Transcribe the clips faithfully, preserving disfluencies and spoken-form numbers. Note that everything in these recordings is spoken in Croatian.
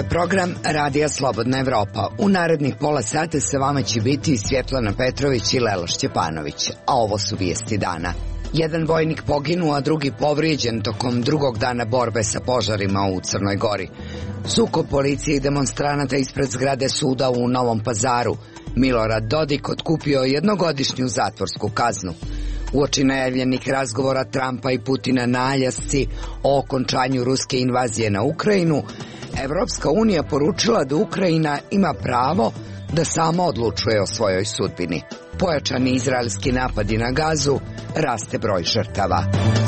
je program Radija Slobodna Evropa. U narednih pola sata sa vama će biti Svjetlana Petrović i Lela Šćepanović, a ovo su vijesti dana. Jedan vojnik poginuo, a drugi povrijeđen tokom drugog dana borbe sa požarima u Crnoj Gori. Sukob policije i demonstranata ispred zgrade suda u Novom Pazaru. Milorad Dodik otkupio jednogodišnju zatvorsku kaznu. Uoči najavljenih razgovora Trumpa i Putina na Aljasci o okončanju ruske invazije na Ukrajinu, Evropska unija poručila da Ukrajina ima pravo da sama odlučuje o svojoj sudbini. Pojačani izraelski napadi na Gazu, raste broj žrtava.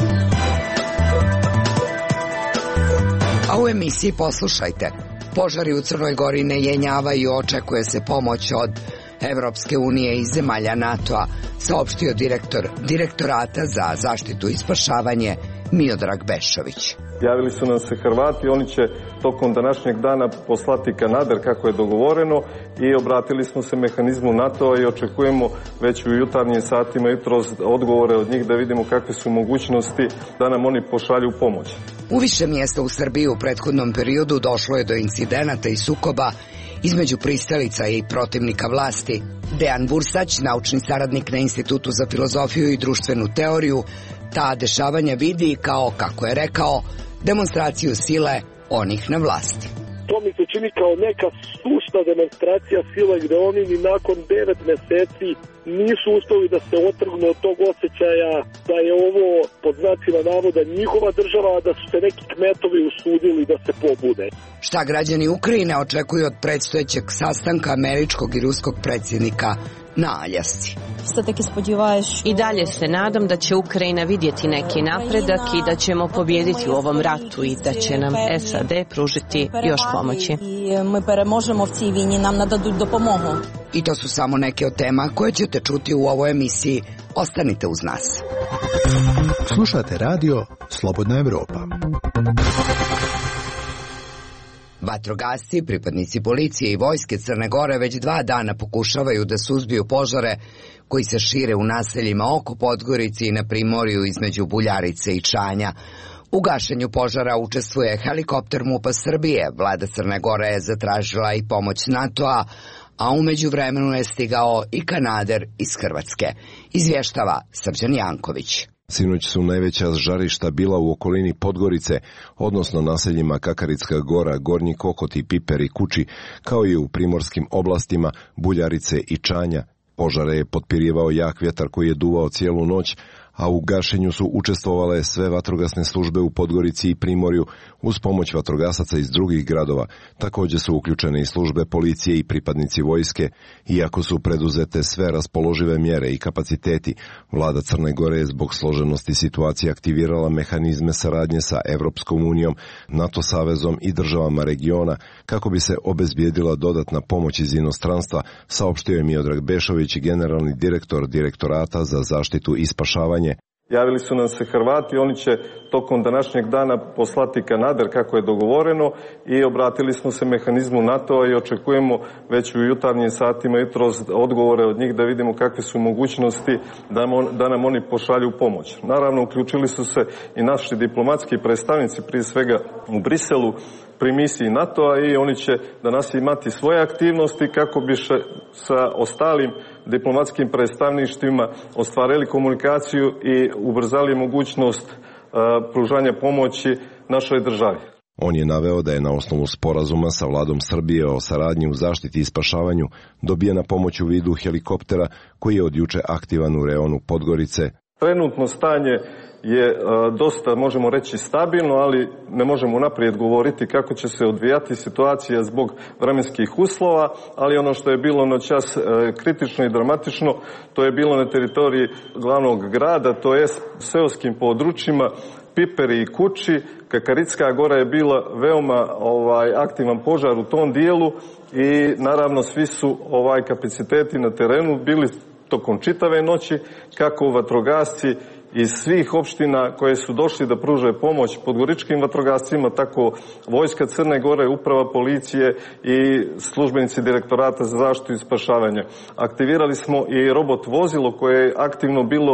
A u emisiji poslušajte. Požari u Crnoj Gori ne jenjavaju, očekuje se pomoć od Evropske unije i zemalja NATO-a, saopštio direktor Direktorata za zaštitu i spašavanje Miodrag Bešović. Javili su nam se Hrvati, oni će tokom današnjeg dana poslati kanader kako je dogovoreno i obratili smo se mehanizmu NATO-a i očekujemo već u jutarnjim satima jutros odgovore od njih da vidimo kakve su mogućnosti da nam oni pošalju pomoć. U više mjesta u Srbiji u prethodnom periodu došlo je do incidenata i sukoba između pristalica i protivnika vlasti. Dejan Bursać, naučni saradnik na Institutu za filozofiju i društvenu teoriju, ta dešavanja vidi kao, kako je rekao, demonstraciju sile onih na vlasti. To mi se čini kao neka sušta demonstracija sile gde oni ni nakon devet meseci nisu uspeli da se otrgnu od tog osjećaja da je ovo pod znacima navoda njihova država, a da su se neki kmetovi usudili da se pobude. Šta građani Ukrajine očekuju od predstojećeg sastanka američkog i ruskog predsjednika na Aljasci? I dalje se nadam da će Ukrajina vidjeti neki napredak i da ćemo pobijediti u ovom ratu i da će nam S A D pružiti još pomoći. I to su samo neke od tema koje ćete čuti u ovoj emisiji. Ostanite uz nas. Slušate radio Slobodna Evropa. Vatrogasci, pripadnici policije i vojske Crne Gore već dva dana pokušavaju da suzbiju požare koji se šire u naseljima oko Podgorice i na primorju između Buljarice i Čanja. U gašenju požara učestvuje helikopter MUP-a Srbije. Vlada Crne Gore je zatražila i pomoć NATO-a, a u međuvremenu je stigao i kanader iz Hrvatske. Izvještava Srđan Janković. Sinoć su najveća žarišta bila u okolini Podgorice, odnosno naseljima Kakaritska Gora, Gornji Kokoti, Piper i Kuči, kao i u primorskim oblastima Buljarice i Čanja. Požare je potpirivao jak vjetar koji je duvao cijelu noć, a u gašenju su učestvovale sve vatrogasne službe u Podgorici i Primorju uz pomoć vatrogasaca iz drugih gradova. Također su uključene i službe policije i pripadnici vojske. Iako su preduzete sve raspoložive mjere i kapaciteti, vlada Crne Gore je zbog složenosti situacije aktivirala mehanizme saradnje sa Evropskom unijom, NATO savezom i državama regiona kako bi se obezbijedila dodatna pomoć iz inostranstva, saopštio je Miodrag Bešović, generalni direktor Direktorata za zaštitu i spašavanje. Javili su nam se Hrvati, oni će tokom današnjeg dana poslati kanader kako je dogovoreno i obratili smo se mehanizmu NATO-a i očekujemo već u jutarnjim satima jutros odgovore od njih da vidimo kakve su mogućnosti da nam oni pošalju pomoć. Naravno, uključili su se i naši diplomatski predstavnici, prije svega u Briselu, pri misiji NATO-a i oni će danas imati svoje aktivnosti kako bi sa ostalim diplomatskim predstavništvima ostvarili komunikaciju i ubrzali mogućnost uh, pružanja pomoći našoj državi. On je naveo da je na osnovu sporazuma sa vladom Srbije o saradnji u zaštiti i spašavanju dobijena pomoć u vidu helikoptera koji je od juče aktivan u reonu Podgorice. Trenutno stanje je dosta, možemo reći, stabilno, ali ne možemo naprijed govoriti kako će se odvijati situacija zbog vremenskih uslova, ali ono što je bilo noćas kritično i dramatično, to je bilo na teritoriji glavnog grada, to je seoskim područjima Piperi i Kuči. Kakaritska Gora je bila veoma ovaj aktivan požar u tom dijelu i naravno svi su ovaj kapaciteti na terenu bili tokom čitave noći, kako vatrogasci iz svih opština koje su došli da pruže pomoć podgoričkim vatrogascima, tako Vojska Crne Gore, Uprava policije i službenici Direktorata za zaštitu i spašavanje. Aktivirali smo i robot vozilo koje je aktivno bilo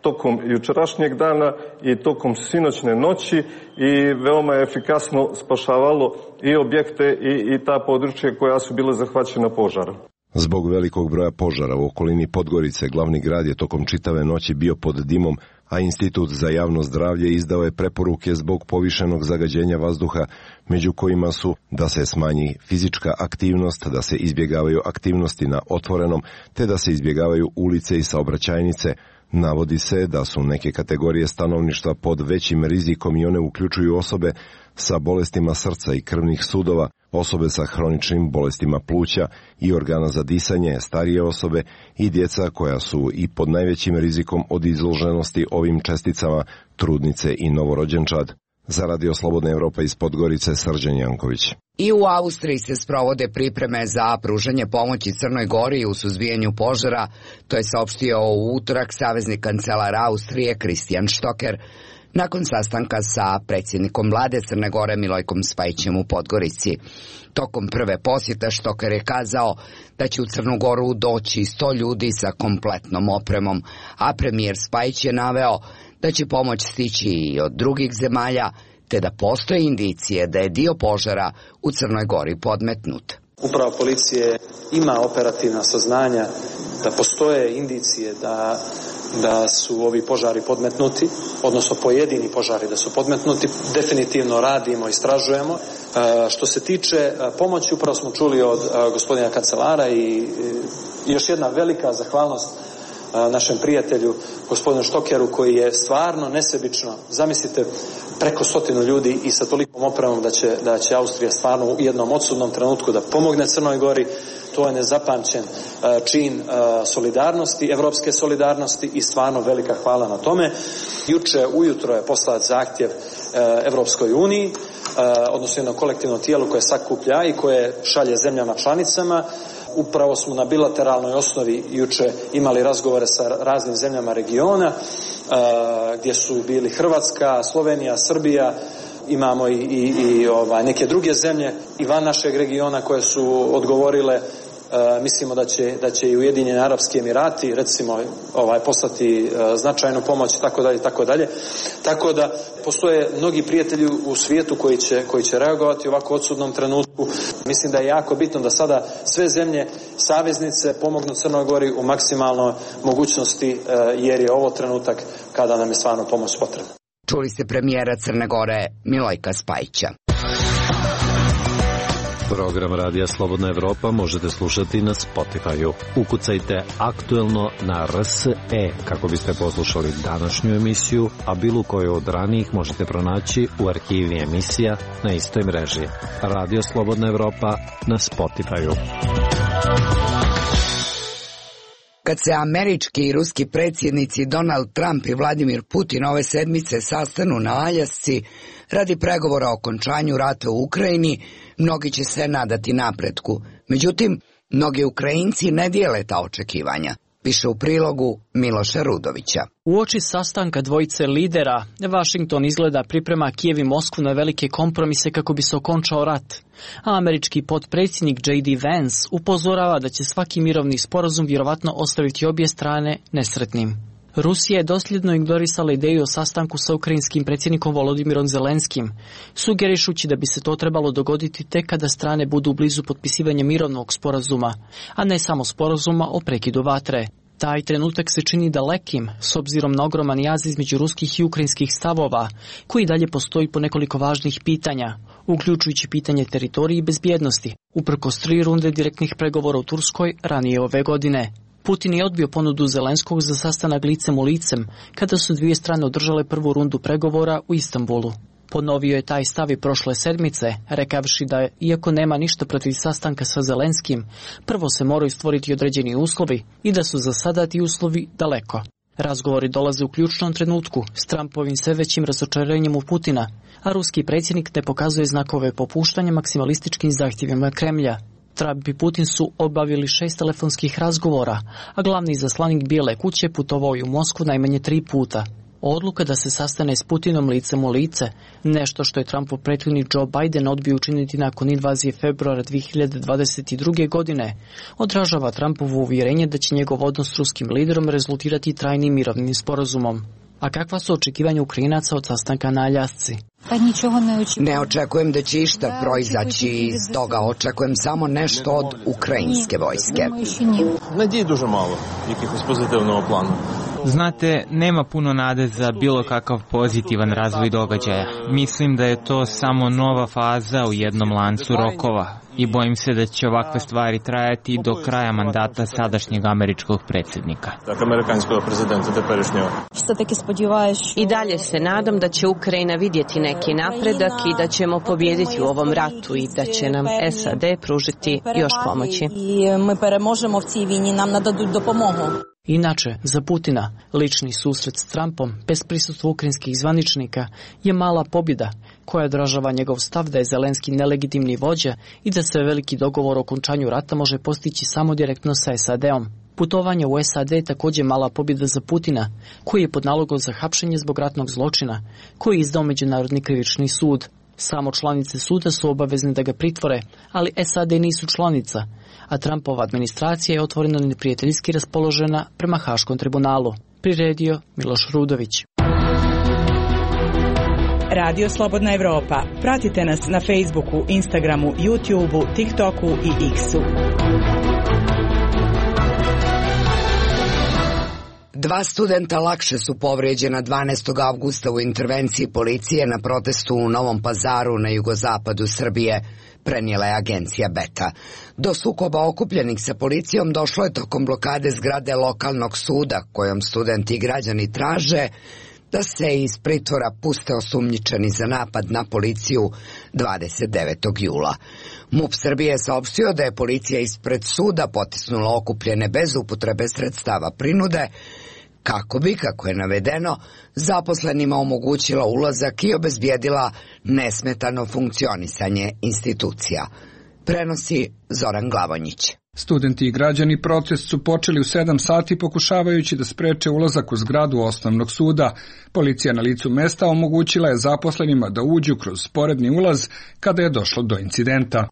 tokom jučerašnjeg dana i tokom sinoćne noći i veoma je efikasno spašavalo i objekte i, i ta područja koja su bile zahvaćena požarom. Zbog velikog broja požara u okolini Podgorice, glavni grad je tokom čitave noći bio pod dimom, a Institut za javno zdravlje izdao je preporuke zbog povišenog zagađenja vazduha, među kojima su da se smanji fizička aktivnost, da se izbjegavaju aktivnosti na otvorenom, te da se izbjegavaju ulice i saobraćajnice. Navodi se da su neke kategorije stanovništva pod većim rizikom i one uključuju osobe sa bolestima srca i krvnih sudova, osobe sa hroničnim bolestima pluća i organa za disanje, starije osobe i djeca koja su i pod najvećim rizikom od izloženosti ovim česticama, trudnice i novorođenčad. Za Radio Slobodna Evropa iz Podgorice, Srđan Janković. I u Austriji se sprovode pripreme za pružanje pomoći Crnoj Gori u suzbijanju požara, to je saopštio u utorak savezni kancelar Austrije Kristijan Štoker, nakon sastanka sa predsjednikom vlade Crne Gore Milojkom Spajićem u Podgorici. Tokom prve posjete Štoker je kazao da će u Crnu Goru doći sto ljudi sa kompletnom opremom, a premijer Spajić je naveo da će pomoć stići i od drugih zemalja, te da postoje indicije da je dio požara u Crnoj Gori podmetnut. Uprava policije ima operativna saznanja da postoje indicije da, da su ovi požari podmetnuti, odnosno pojedini požari da su podmetnuti. Definitivno radimo, istražujemo. E, što se tiče pomoći, upravo smo čuli od a, gospodina kancelara i, i još jedna velika zahvalnost a, našem prijatelju, gospodinu Štokeru, koji je stvarno nesebično, zamislite, preko stotinu ljudi i sa tolikom opremom da će, da će Austrija stvarno u jednom odsudnom trenutku da pomogne Crnoj Gori. To je nezapamćen čin solidarnosti, evropske solidarnosti i stvarno velika hvala na tome. Juče ujutro je poslat zahtjev Evropskoj uniji, odnosno jedno kolektivno tijelo koje sakuplja i koje šalje zemljama članicama. Upravo smo na bilateralnoj osnovi juče imali razgovore sa raznim zemljama regiona, gdje su bili Hrvatska, Slovenija, Srbija, imamo i, i, i ovaj, neke druge zemlje i van našeg regiona koje su odgovorile. Uh, mislimo da će, da će i Ujedinjeni Arapski Emirati recimo ovaj, poslati uh, značajnu pomoć i tako dalje, tako dalje. Tako da postoje mnogi prijatelji u svijetu koji će, koji će reagovati u ovako odsudnom trenutku. Mislim da je jako bitno da sada sve zemlje saveznice pomognu Crnoj Gori u maksimalnoj mogućnosti, uh, jer je ovo trenutak kada nam je stvarno pomoć potrebna. Čuli ste premijera Crne Gore Milojka Spajića. Program Radija Slobodna Evropa možete slušati na Spotify-u. Ukucajte aktuelno na R S E kako biste poslušali današnju emisiju, a bilo koju od ranijih možete pronaći u arhivi emisija na istoj mreži. Radio Slobodna Evropa na Spotify-u. Kad se američki i ruski predsjednici Donald Trump i Vladimir Putin ove sedmice sastanu na Aljasci radi pregovora o okončanju rata u Ukrajini, mnogi će se nadati napretku. Međutim, mnogi Ukrajinci ne dijele ta očekivanja, piše u prilogu Miloša Rudovića. Uoči sastanka dvojice lidera, Washington izgleda priprema Kijev i Moskvu na velike kompromise kako bi se okončao rat. A američki potpredsjednik J D Vance upozorava da će svaki mirovni sporazum vjerovatno ostaviti obje strane nesretnim. Rusija je dosljedno ignorisala ideju o sastanku sa ukrajinskim predsjednikom Volodimirom Zelenskim, sugerišući da bi se to trebalo dogoditi tek kada strane budu blizu potpisivanja mirovnog sporazuma, a ne samo sporazuma o prekidu vatre. Taj trenutak se čini dalekim, s obzirom na ogroman jaz između ruskih i ukrajinskih stavova, koji dalje postoji po nekoliko važnih pitanja, uključujući pitanje teritorije i bezbjednosti, uprkos tri runde direktnih pregovora u Turskoj ranije ove godine. Putin je odbio ponudu Zelenskog za sastanak licem u licem, kada su dvije strane održale prvu rundu pregovora u Istanbulu. Ponovio je taj stav i prošle sedmice, rekavši da, iako nema ništa protiv sastanka sa Zelenskim, prvo se moraju stvoriti određeni uslovi i da su za sada ti uslovi daleko. Razgovori dolaze u ključnom trenutku, s Trumpovim sve većim razočarenjem u Putina, a ruski predsjednik ne pokazuje znakove popuštanja maksimalističkim zahtjevima Kremlja. Trump i Putin su obavili šest telefonskih razgovora, a glavni izaslanik Bijele kuće putovao je u Moskvu najmanje tri puta. Odluka da se sastane s Putinom licem u lice, nešto što je Trumpov prethodnik Joe Biden odbio učiniti nakon invazije februara dve hiljade dvadeset druge. godine, odražava Trumpovo uvjerenje da će njegov odnos s ruskim liderom rezultirati trajnim mirovnim sporazumom. A kakva su očekivanja Ukrajinaca od sastanka na Aljasci? Ne očekujem da će išta proizaći iz toga, očekujem samo nešto od ukrajinske vojske. Nadije duže malo, jakihось pozitivnog plana. Znate, nema puno nade za bilo kakav pozitivan razvoj događaja. Mislim da je to samo nova faza u jednom lancu rokova i bojim se da će ovakve stvari trajati do kraja mandata sadašnjeg američkog predsjednika. Amerikanskog prezidenta teперішнього. I dalje se nadam da će Ukrajina vidjeti neki napredak i da ćemo pobijediti u ovom ratu i da će nam S A D pružiti još pomoći. Inače, za Putina, lični susret s Trumpom, bez prisustva ukrajinskih zvaničnika, je mala pobjeda, koja odražava njegov stav da je Zelenski nelegitimni vođa i da se veliki dogovor o okončanju rata može postići samo direktno sa S A D-om. Putovanje u S A D je također mala pobjeda za Putina, koji je pod nalogom za hapšenje zbog ratnog zločina, koji je izdao Međunarodni krivični sud. Samo članice suda su obavezne da ga pritvore, ali S A D nisu članica, a Trumpova administracija je otvoreno neprijateljski raspoložena prema Haškom tribunalu. Priredio Miloš Rudović. Radio Slobodna Evropa. Pratite nas na Facebooku, Instagramu, YouTubeu, TikToku i X-u. Dva studenta lakše su povrijeđena dvanaestog avgusta u intervenciji policije na protestu u Novom Pazaru na jugozapadu Srbije, prenijela je agencija Beta. Do sukoba okupljenih sa policijom došlo je tokom blokade zgrade lokalnog suda, kojom studenti i građani traže da se iz pritvora puste osumnjičeni za napad na policiju dvadeset devetog jula. MUP Srbije je saopštio da je policija ispred suda potisnula okupljene bez upotrebe sredstava prinude, kako bi, kako je navedeno, zaposlenima omogućila ulazak i obezbijedila nesmetano funkcionisanje institucija. Prenosi Zoran Glavonjić. Studenti i građani protest su počeli u sedam sati pokušavajući da spreče ulazak u zgradu osnovnog suda. Policija na licu mesta omogućila je zaposlenima da uđu kroz sporedni ulaz kada je došlo do incidenta.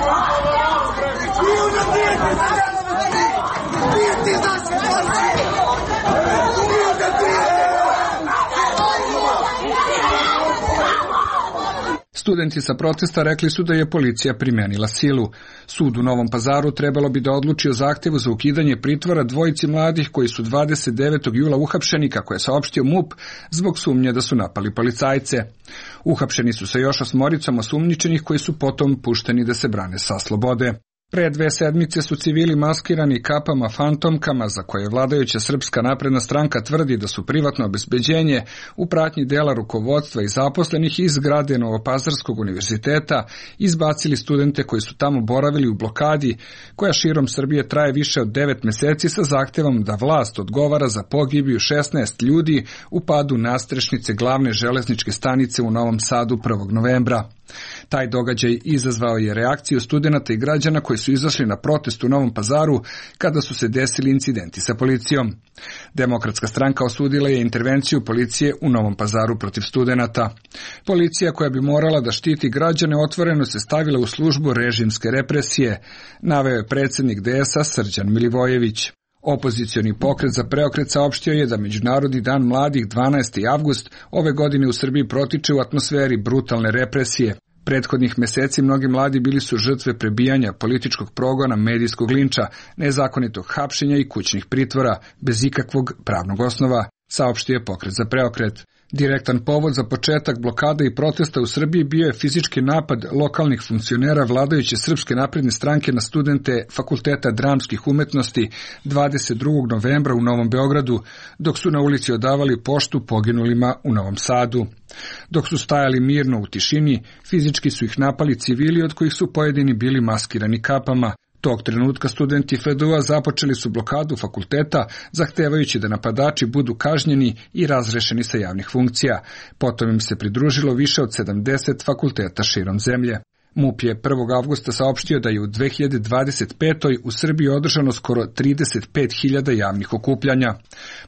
Studenti sa protesta rekli su da je policija primenila silu. Sud u Novom Pazaru trebalo bi da odluči o zahtevu za ukidanje pritvora dvojici mladih koji su dvadeset devetog jula uhapšeni, kako je saopštio MUP, zbog sumnje da su napali policajce. Uhapšeni su sa još osmoricom osumnjičenih koji su potom pušteni da se brane sa slobode. Pre dve sedmice su civili maskirani kapama fantomkama, za koje vladajuća Srpska napredna stranka tvrdi da su privatno obezbeđenje, u pratnji dela rukovodstva i zaposlenih iz zgrade Novopazarskog univerziteta izbacili studente koji su tamo boravili u blokadi, koja širom Srbije traje više od devet meseci, sa zahtevom da vlast odgovara za pogibiju šesnaest ljudi u padu nastrešnice glavne železničke stanice u Novom Sadu prvog novembra. Taj događaj izazvao je reakciju studenata i građana koji su izašli na protest u Novom Pazaru kada su se desili incidenti sa policijom. Demokratska stranka osudila je intervenciju policije u Novom Pazaru protiv studenata. Policija, koja bi morala da štiti građane, otvoreno se stavila u službu režimske represije, naveo je predsjednik D S A Srđan Milivojević. Opozicioni pokret za preokret saopštio je da Međunarodni dan mladih dvanaesti avgust ove godine u Srbiji protiče u atmosferi brutalne represije. Prethodnih meseci mnogi mladi bili su žrtve prebijanja, političkog progona, medijskog linča, nezakonitog hapšenja i kućnih pritvora, bez ikakvog pravnog osnova, saopštio je pokret za preokret. Direktan povod za početak blokada i protesta u Srbiji bio je fizički napad lokalnih funkcionera vladajuće Srpske napredne stranke na studente Fakulteta dramskih umetnosti dvadeset drugog novembra u Novom Beogradu, dok su na ulici odavali poštu poginulima u Novom Sadu. Dok su stajali mirno u tišini, fizički su ih napali civili, od kojih su pojedini bili maskirani kapama. Tog trenutka studenti F D U-a započeli su blokadu fakulteta, zahtevajući da napadači budu kažnjeni i razrešeni sa javnih funkcija. Potom im se pridružilo više od sedamdeset fakulteta širom zemlje. MUP je prvog avgusta saopštio da je u dve hiljade dvadeset petoj u Srbiji održano skoro trideset pet hiljada javnih okupljanja.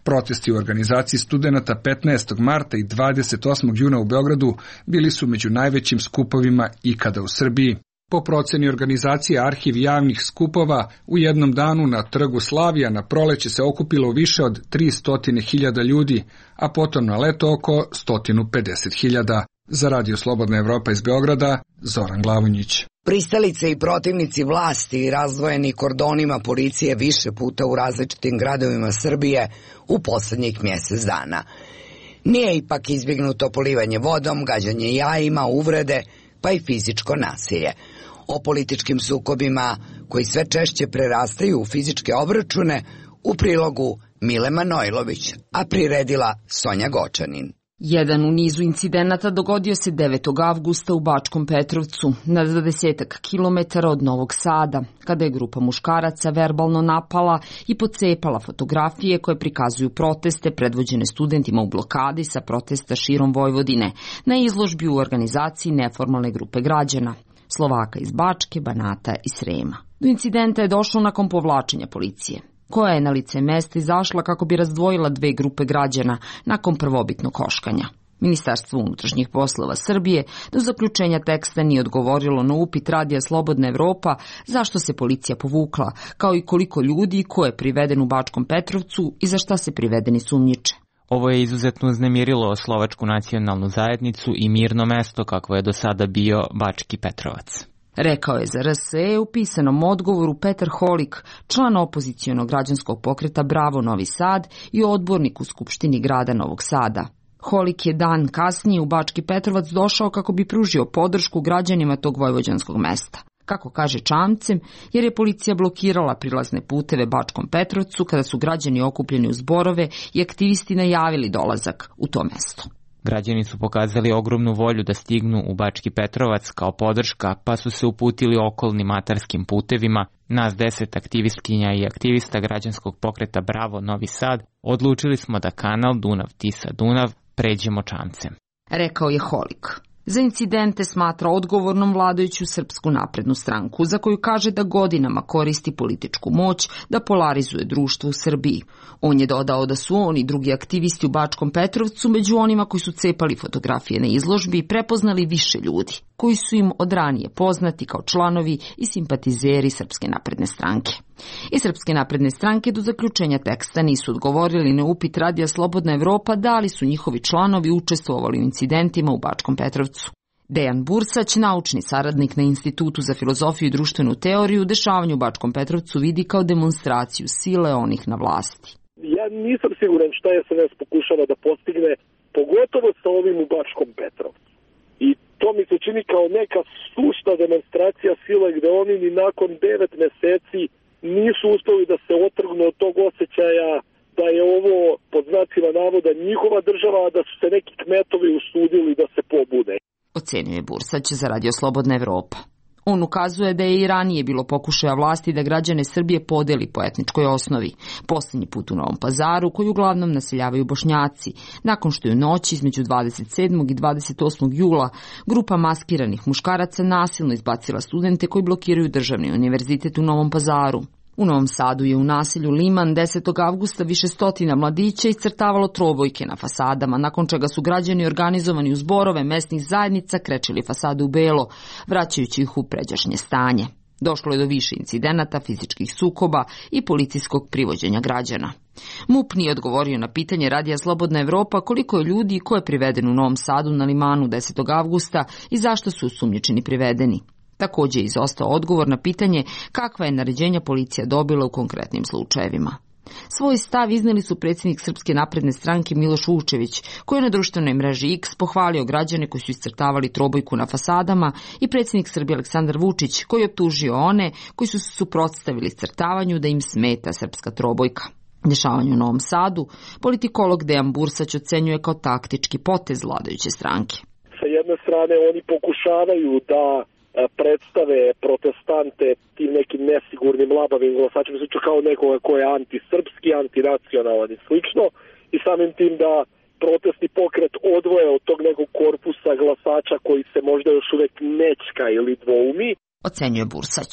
Protesti u organizaciji studenata petnaestog marta i dvadeset osmog juna u Beogradu bili su među najvećim skupovima ikada u Srbiji. Po proceni organizacije Arhiv javnih skupova, u jednom danu na Trgu Slavija na proleće se okupilo više od tristo hiljada ljudi, a potom na leto oko sto pedeset hiljada. Za Radio Slobodna Evropa iz Beograda, Zoran Glavonjić. Pristalice i protivnici vlasti i razdvojeni kordonima policije više puta u različitim gradovima Srbije u poslednjih mjesec dana. Nije ipak izbjegnuto polivanje vodom, gađanje jajima, uvrede, pa i fizičko nasilje. O političkim sukobima koji sve češće prerastaju u fizičke obračune u prilogu Mile Manojlović, a priredila Sonja Gočanin. Jedan u nizu incidenata dogodio se devetog avgusta u Bačkom Petrovcu, na dvadesetak kilometara od Novog Sada, kada je grupa muškaraca verbalno napala i pocepala fotografije koje prikazuju proteste predvođene studentima u blokadi sa protesta širom Vojvodine na izložbi u organizaciji neformalne grupe građana, Slovaka iz Bačke, Banata i Srema. Do incidenta je došlo nakon povlačenja policije, koja je na lice mesta izašla kako bi razdvojila dve grupe građana nakon prvobitnog koškanja. Ministarstvo unutrašnjih poslova Srbije do zaključenja teksta nije odgovorilo na upit Radija Slobodna Evropa zašto se policija povukla, kao i koliko ljudi ko je priveden u Bačkom Petrovcu i za šta se privedeni sumnjiče. Ovo je izuzetno uznemirilo slovačku nacionalnu zajednicu i mirno mesto kakvo je do sada bio Bački Petrovac. Rekao je za R S E u pisanom odgovoru Petar Holik, član opozicionog građanskog pokreta Bravo Novi Sad i odbornik u Skupštini grada Novog Sada. Holik je dan kasnije u Bački Petrovac došao kako bi pružio podršku građanima tog vojvođanskog mesta. Kako kaže čamcem, jer je policija blokirala prilazne puteve Bačkom Petrovcu kada su građani okupljeni u zborove i aktivisti najavili dolazak u to mesto. Građani su pokazali ogromnu volju da stignu u Bački Petrovac kao podrška, pa su se uputili okolnim atarskim putevima. Nas deset aktivistkinja i aktivista građanskog pokreta Bravo Novi Sad odlučili smo da kanal Dunav-Tisa-Dunav pređemo čamcem. Rekao je Holik. Za incidente smatra odgovornom vladajuću Srpsku naprednu stranku, za koju kaže da godinama koristi političku moć da polarizuje društvo u Srbiji. On je dodao da su oni i drugi aktivisti u Bačkom Petrovcu među onima koji su cepali fotografije na izložbi i prepoznali više ljudi, koji su im od ranije poznati kao članovi i simpatizeri Srpske napredne stranke. I Srpske napredne stranke do zaključenja teksta nisu odgovorili na upit Radija Slobodna Evropa da li su njihovi članovi učestvovali u incidentima u Bačkom Petrovcu. Dejan Bursać, naučni saradnik na Institutu za filozofiju i društvenu teoriju, dešavanje u Bačkom Petrovcu vidi kao demonstraciju sile onih na vlasti. Ja nisam siguran šta je S N S pokušava da postigne, pogotovo sa ovim u Bačkom Petrovcu. I to mi se čini kao neka sušta demonstracija sile gde oni ni nakon devet meseci nisu uspeli da se otrgnu od tog osjećaja da je ovo pod znacima navoda njihova država, a da su se neki kmetovi usudili da se pobude. Ocenio je Bursać za Radio Slobodna Evropa. On ukazuje da je i ranije bilo pokušaja vlasti da građane Srbije podeli po etničkoj osnovi, posljednji put u Novom Pazaru, koji uglavnom naseljavaju Bošnjaci, nakon što je u noći između dvadeset sedmog i dvadeset osmog jula grupa maskiranih muškaraca nasilno izbacila studente koji blokiraju Državni univerzitet u Novom Pazaru. U Novom Sadu je u naselju Liman desetog avgusta više stotina mladića iscrtavalo trobojke na fasadama, nakon čega su građani organizovani u zborove mesnih zajednica krečili fasade u belo, vraćajući ih u pređašnje stanje. Došlo je do više incidenata, fizičkih sukoba i policijskog privođenja građana. MUP nije odgovorio na pitanje Radija Slobodna Evropa koliko je ljudi i ko je priveden u Novom Sadu na Limanu desetog avgusta i zašto su osumnjičeni privedeni. Također je izostao odgovor na pitanje kakva je naređenja policija dobila u konkretnim slučajevima. Svoj stav izneli su predsjednik Srpske napredne stranke Miloš Vučević, koji je na društvenoj mreži X pohvalio građane koji su iscrtavali trobojku na fasadama, i predsjednik Srbije Aleksandar Vučić, koji je optužio one koji su se suprotstavili iscrtavanju da im smeta srpska trobojka. Dešavanje u Novom Sadu politikolog Dejan Bursać ocenjuje kao taktički potez vladajuće stranke. Sa jedne strane oni pokušavaju da predstave protestante tim nekim nesigurnim, labavim glasačima, slično kao nekoga ko je antisrpski, antinacionalan i slično, i samim tim da protestni pokret odvoje od tog nekog korpusa glasača koji se možda još uvek nečka ili dvoumi. Ocenjuje Bursać.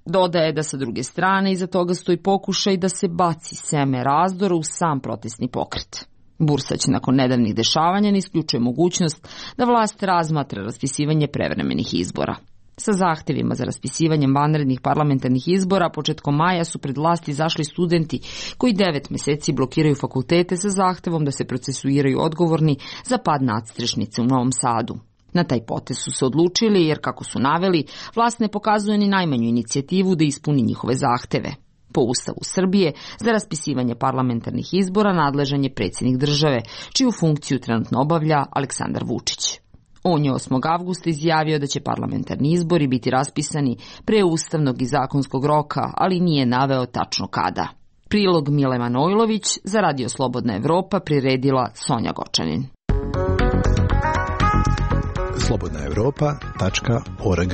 Dodaje da sa druge strane iza toga stoji pokušaj da se baci seme razdora u sam protestni pokret. Bursać nakon nedavnih dešavanja ne isključuje mogućnost da vlast razmatra raspisivanje prevremenih izbora. Sa zahtevima za raspisivanjem vanrednih parlamentarnih izbora početkom maja su pred vlast izašli studenti koji devet meseci blokiraju fakultete sa zahtevom da se procesuiraju odgovorni za pad nadstrešnice u Novom Sadu. Na taj potez su se odlučili jer, kako su naveli, vlast ne pokazuje ni najmanju inicijativu da ispuni njihove zahteve. Po Ustavu Srbije, za raspisivanje parlamentarnih izbora nadležan je predsjednik države, čiju funkciju trenutno obavlja Aleksandar Vučić. On je osmog avgusta izjavio da će parlamentarni izbori biti raspisani pre ustavnog i zakonskog roka, ali nije naveo tačno kada. Prilog Mile Manojlović za Radio Slobodna Evropa priredila Sonja Gočanin. slobodna evropa tačka org.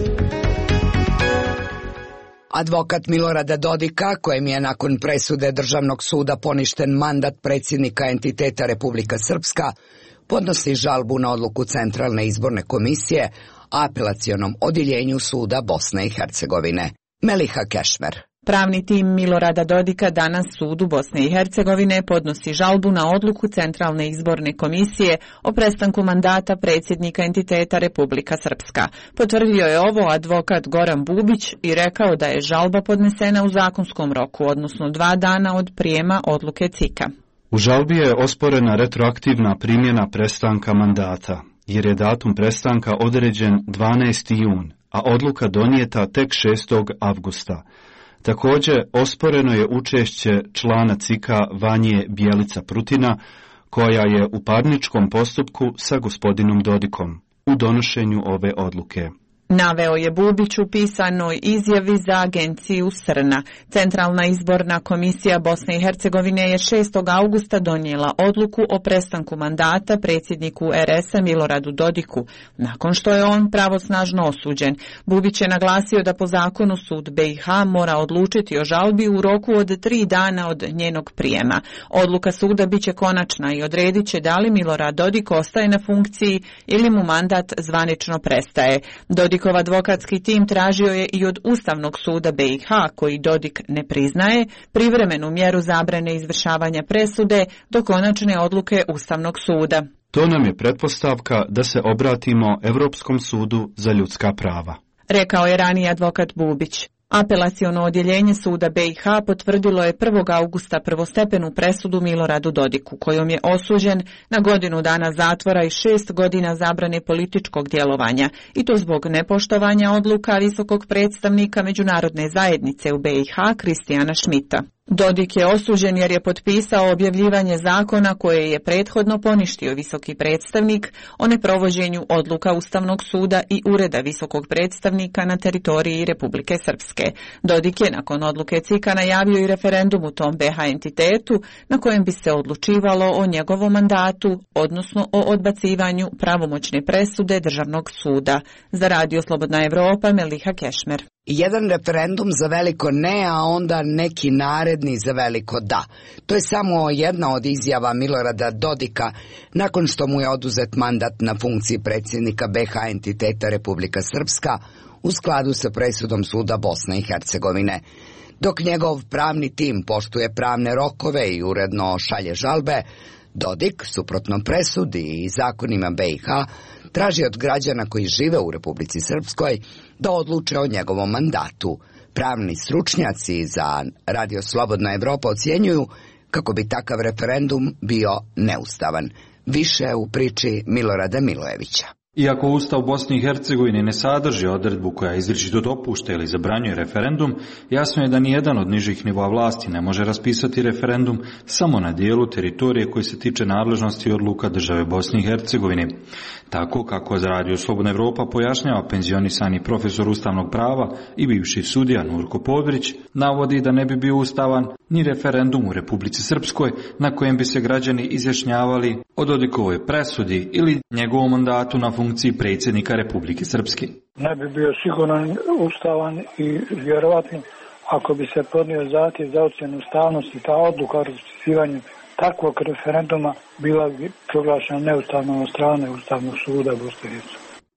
Advokat Milorada Dodika, kojem je nakon presude Državnog suda poništen mandat predsjednika entiteta Republika Srpska, podnosi žalbu na odluku Centralne izborne komisije, apelacionom odjeljenju suda Bosne i Hercegovine. Meliha Kešmer. Pravni tim Milorada Dodika danas sudu Bosne i Hercegovine podnosi žalbu na odluku Centralne izborne komisije o prestanku mandata predsjednika entiteta Republika Srpska. Potvrdio je ovo advokat Goran Bubić i rekao da je žalba podnesena u zakonskom roku, odnosno dva dana od prijema odluke C I K-a. U žalbi je osporena retroaktivna primjena prestanka mandata, jer je datum prestanka određen dvanaesti jun, a odluka donijeta tek šestog avgusta. Također, osporeno je učešće člana C I K-a Vanje Bjelica Prutina, koja je u parničkom postupku sa gospodinom Dodikom u donošenju ove odluke. Naveo je Bubić u pisanoj izjavi za agenciju Srna. Centralna izborna komisija Bosne i Hercegovine je šestog avgusta donijela odluku o prestanku mandata predsjedniku R S-a Miloradu Dodiku, nakon što je on pravosnažno osuđen. Bubić je naglasio da po zakonu sud B i H mora odlučiti o žalbi u roku od tri dana od njenog prijema. Odluka suda biće konačna i odredit će da li Milorad Dodik ostaje na funkciji ili mu mandat zvanično prestaje. Dodik Dodikov advokatski tim tražio je i od Ustavnog suda B i H, koji Dodik ne priznaje, privremenu mjeru zabrane izvršavanja presude do konačne odluke Ustavnog suda. To nam je pretpostavka da se obratimo Europskom sudu za ljudska prava, rekao je raniji advokat Bubić. Apelaciono odjeljenje suda B i H potvrdilo je prvog avgusta prvostepenu presudu Miloradu Dodiku, kojom je osuđen na godinu dana zatvora i šest godina zabrane političkog djelovanja, i to zbog nepoštovanja odluka visokog predstavnika međunarodne zajednice u B i H Kristijana Šmita. Dodik je osuđen jer je potpisao objavljivanje zakona koje je prethodno poništio visoki predstavnik o neprovođenju odluka Ustavnog suda i Ureda visokog predstavnika na teritoriji Republike Srpske. Dodik je nakon odluke C I K-a najavio i referendum u tom B H entitetu na kojem bi se odlučivalo o njegovom mandatu, odnosno o odbacivanju pravomoćne presude Državnog suda. Za Radio Slobodna Evropa, Meliha Kešmer. Jedan referendum za veliko ne, a onda neki naredni za veliko da. To je samo jedna od izjava Milorada Dodika nakon što mu je oduzet mandat na funkciji predsjednika B H entiteta Republika Srpska u skladu sa presudom suda Bosne i Hercegovine. Dok njegov pravni tim poštuje pravne rokove i uredno šalje žalbe, Dodik, suprotno presudi i zakonima B i H, traži od građana koji žive u Republici Srpskoj da odluče o njegovom mandatu. Pravni stručnjaci za Radio Slobodna Evropa ocjenjuju kako bi takav referendum bio neustavan. Više u priči Milorada Milojevića. Iako Ustav Bosne i Hercegovine ne sadrži odredbu koja izričito dopušta ili zabranjuje referendum, jasno je da nijedan od nižih nivoa vlasti ne može raspisati referendum samo na dijelu teritorije koji se tiče nadležnosti odluka države Bosne i Hercegovine. Tako kako za Radio Slobodna Evropa pojašnjava penzionisani profesor ustavnog prava i bivši sudija Nurko Podrić, navodi da ne bi bio ustavan ni referendum u Republici Srpskoj na kojem bi se građani izjašnjavali o Dodikovoj presudi ili njegovom mandatu na funkciji predsjednika Republike Srpske. Ne bi bio siguran ustavan i vjerovatno ako bi se podnio zahtjev za ocjenu ustavnosti, ta odluka o raspisivanju takvog referenduma bila bi proglašena neustavnom od strane Ustavnog suda Bosne i Hercegovine.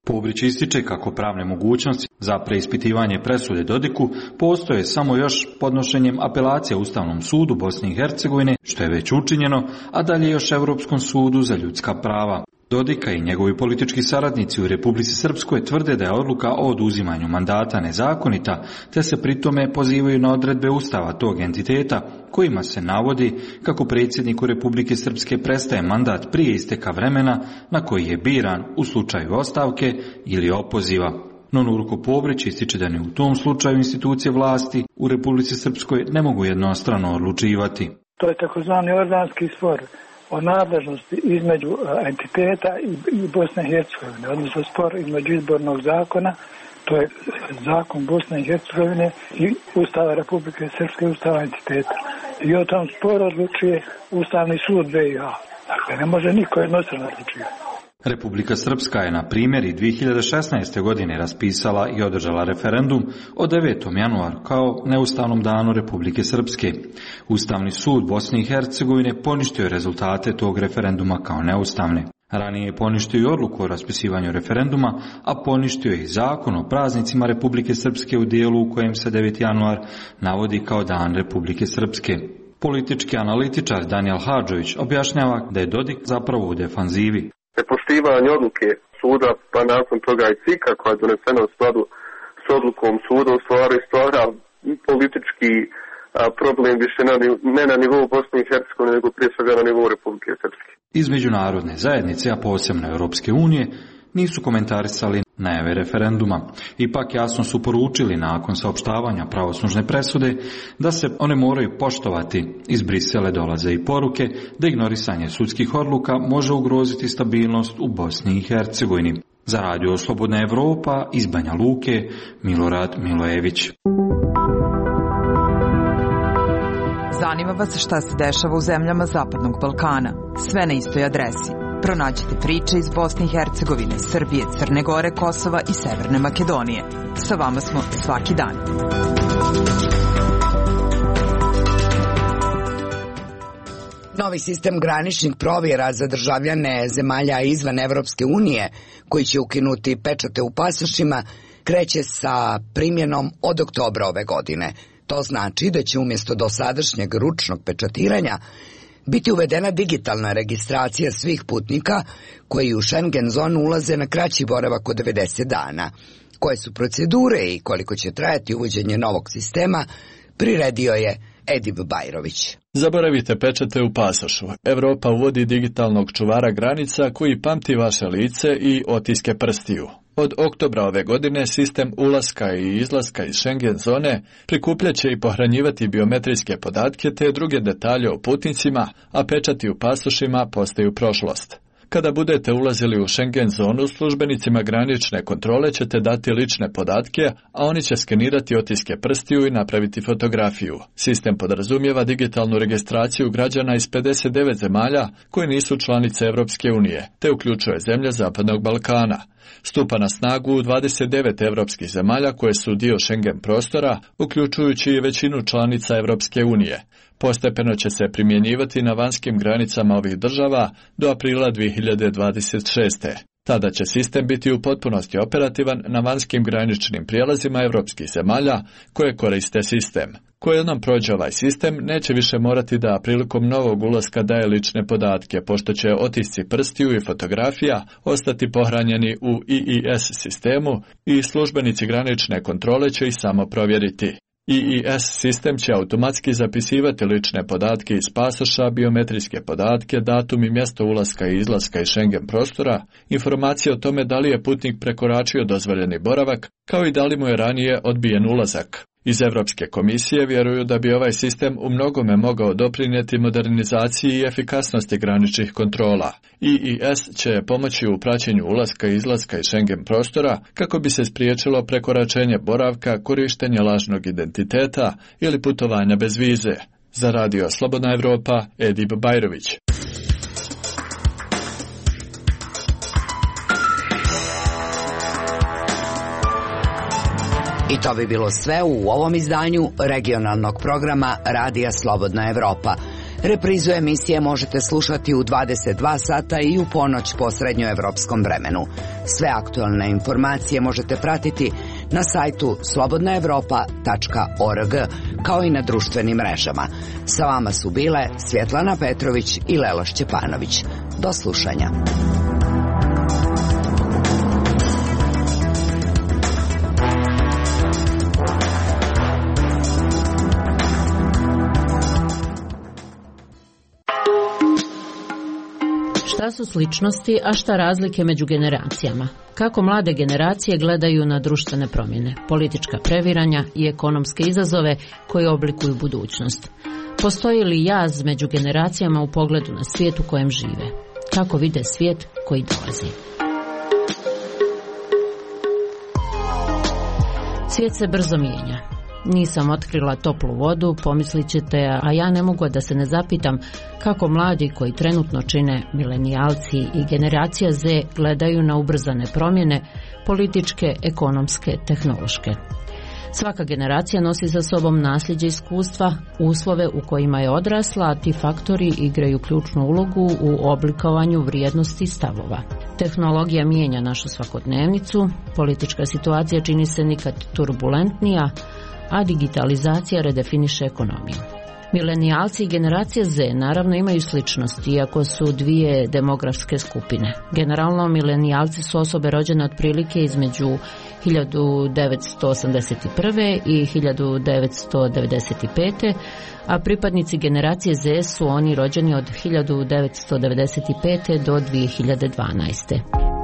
Pobrić ističe kako pravne mogućnosti za preispitivanje presude Dodiku postoje samo još podnošenjem apelacije Ustavnom sudu Bosne i Hercegovine, što je već učinjeno, a dalje još Europskom sudu za ljudska prava. Dodika i njegovi politički saradnici u Republici Srpskoj tvrde da je odluka o oduzimanju mandata nezakonita, te se pritome pozivaju na odredbe Ustava tog entiteta, kojima se navodi kako predsjedniku Republike Srpske prestaje mandat prije isteka vremena na koji je biran u slučaju ostavke ili opoziva. No Nurko Pobrić ističe da ni u tom slučaju institucije vlasti u Republici Srpskoj ne mogu jednostrano odlučivati. To je takozvani organski spor o nadležnosti između entiteta i Bosne i Hercegovine, odnosno spor između izbornog zakona, to je zakon Bosne i Hercegovine i Ustava Republike Srpske, Ustava entiteta. I o tom sporu odlučuje Ustavni sud B i H. Dakle, ne može niko jednostrano odlučivati. Republika Srpska je na primjer i dvije hiljade šesnaeste. godine raspisala i održala referendum o devetom januaru kao neustavnom danu Republike Srpske. Ustavni sud Bosne i Hercegovine poništio je rezultate tog referenduma kao neustavne. Ranije je poništio i odluku o raspisivanju referenduma, a poništio je i zakon o praznicima Republike Srpske u dijelu u kojem se deveti januar navodi kao dan Republike Srpske. Politički analitičar Danijel Hadžović objašnjava da je Dodik zapravo u defanzivi. Nepoštivanje odluke suda, pa nakon toga i cika koja je donesena u skladu s odlukom suda, u stvari stvara politički a, problem više na, ne na nivou Bosne i Hercegovine, nego prije svega na nivou Republike Srpske. Iz međunarodne zajednice, a posebno Europske unije, nisu komentarisali najave referenduma. Ipak jasno su poručili nakon saopštavanja pravosnažne presude da se one moraju poštovati. Iz Brisela dolaze i poruke da ignorisanje sudskih odluka može ugroziti stabilnost u Bosni i Hercegovini. Za radio Slobodna Evropa iz Banja Luke, Milorad Milojević. Zanima vas šta se dešava u zemljama Zapadnog Balkana? Sve na istoj adresi. Pronađite priče iz Bosne i Hercegovine, Srbije, Crne Gore, Kosova i Severne Makedonije. Sa vama smo svaki dan. Novi sistem graničnih provjera za državljane zemalja izvan Evropske unije, koji će ukinuti pečate u pasošima, kreće sa primjenom od oktobra ove godine. To znači da će umjesto dosadašnjeg ručnog pečatiranja biti uvedena digitalna registracija svih putnika koji u Schengen zonu ulaze na kraći boravak od devedeset dana. Koje su procedure i koliko će trajati uvođenje novog sistema, priredio je Edip Bajrović. Zaboravite pečate u pasošu. Evropa uvodi digitalnog čuvara granica koji pamti vaše lice i otiske prstiju. Od oktobra ove godine sistem ulaska i izlaska iz Schengen zone prikupljat će i pohranjivati biometrijske podatke te druge detalje o putnicima, a pečati u pasošima postaju prošlost. Kada budete ulazili u Schengen zonu, službenicima granične kontrole ćete dati lične podatke, a oni će skenirati otiske prstiju i napraviti fotografiju. Sistem podrazumijeva digitalnu registraciju građana iz pedeset devet zemalja koje nisu članice Evropske unije, te uključuje zemlje Zapadnog Balkana. Stupa na snagu u dvadeset devet evropskih zemalja koje su dio Schengen prostora, uključujući i većinu članica Evropske unije. Postepeno će se primjenjivati na vanjskim granicama ovih država do aprila dvije hiljade dvadeset šeste. Tada će sistem biti u potpunosti operativan na vanjskim graničnim prijelazima evropskih zemalja koje koriste sistem. Ko jednom prođe ovaj sistem, neće više morati da prilikom novog ulaska daje lične podatke, pošto će otisci prstiju i fotografija ostati pohranjeni u I I S sistemu i službenici granične kontrole će ih samo provjeriti. I I S sistem će automatski zapisivati lične podatke iz pasoša, biometrijske podatke, datum i mjesto ulaska i izlaska iz Schengen prostora, informacije o tome da li je putnik prekoračio dozvoljeni boravak, kao i da li mu je ranije odbijen ulazak. Iz Evropske komisije vjeruju da bi ovaj sistem u mnogome mogao doprinijeti modernizaciji i efikasnosti graničnih kontrola. I I S će pomoći u praćenju ulaska i izlaska iz Schengen prostora kako bi se spriječilo prekoračenje boravka, korištenje lažnog identiteta ili putovanja bez vize. Za radio Slobodna Evropa, Edip Bajrović. I to bi bilo sve u ovom izdanju regionalnog programa Radija Slobodna Evropa. Reprizu emisije možete slušati u dvadeset dva sata i u ponoć po srednjoevropskom vremenu. Sve aktualne informacije možete pratiti na sajtu slobodna evropa tačka org, kao i na društvenim mrežama. Sa vama su bile Svjetlana Petrović i Lelo Šćepanović. Do slušanja. Šta su sličnosti, a šta razlike među generacijama? Kako mlade generacije gledaju na društvene promjene, politička previranja i ekonomske izazove koji oblikuju budućnost? Postoji li jaz među generacijama u pogledu na svijet u kojem žive? Kako vide svijet koji dolazi? Svijet se brzo mijenja. Nisam otkrila toplu vodu, pomislit ćete, a ja ne mogu da se ne zapitam kako mladi koji trenutno čine milenijalci i generacija Z gledaju na ubrzane promjene, političke, ekonomske, tehnološke. Svaka generacija nosi za sobom nasljeđe iskustva, uslove u kojima je odrasla, a ti faktori igraju ključnu ulogu u oblikovanju vrijednosti stavova. Tehnologija mijenja našu svakodnevnicu, politička situacija čini se nikad turbulentnija, a digitalizacija redefiniše ekonomiju. Milenijalci i generacija Z naravno imaju sličnosti, iako su dvije demografske skupine. Generalno, milenijalci su osobe rođene otprilike između hiljadu devetsto osamdeset prve i hiljadu devetsto devedeset pete, a pripadnici generacije Z su oni rođeni od hiljadu devetsto devedeset pete do dvije hiljade dvanaeste.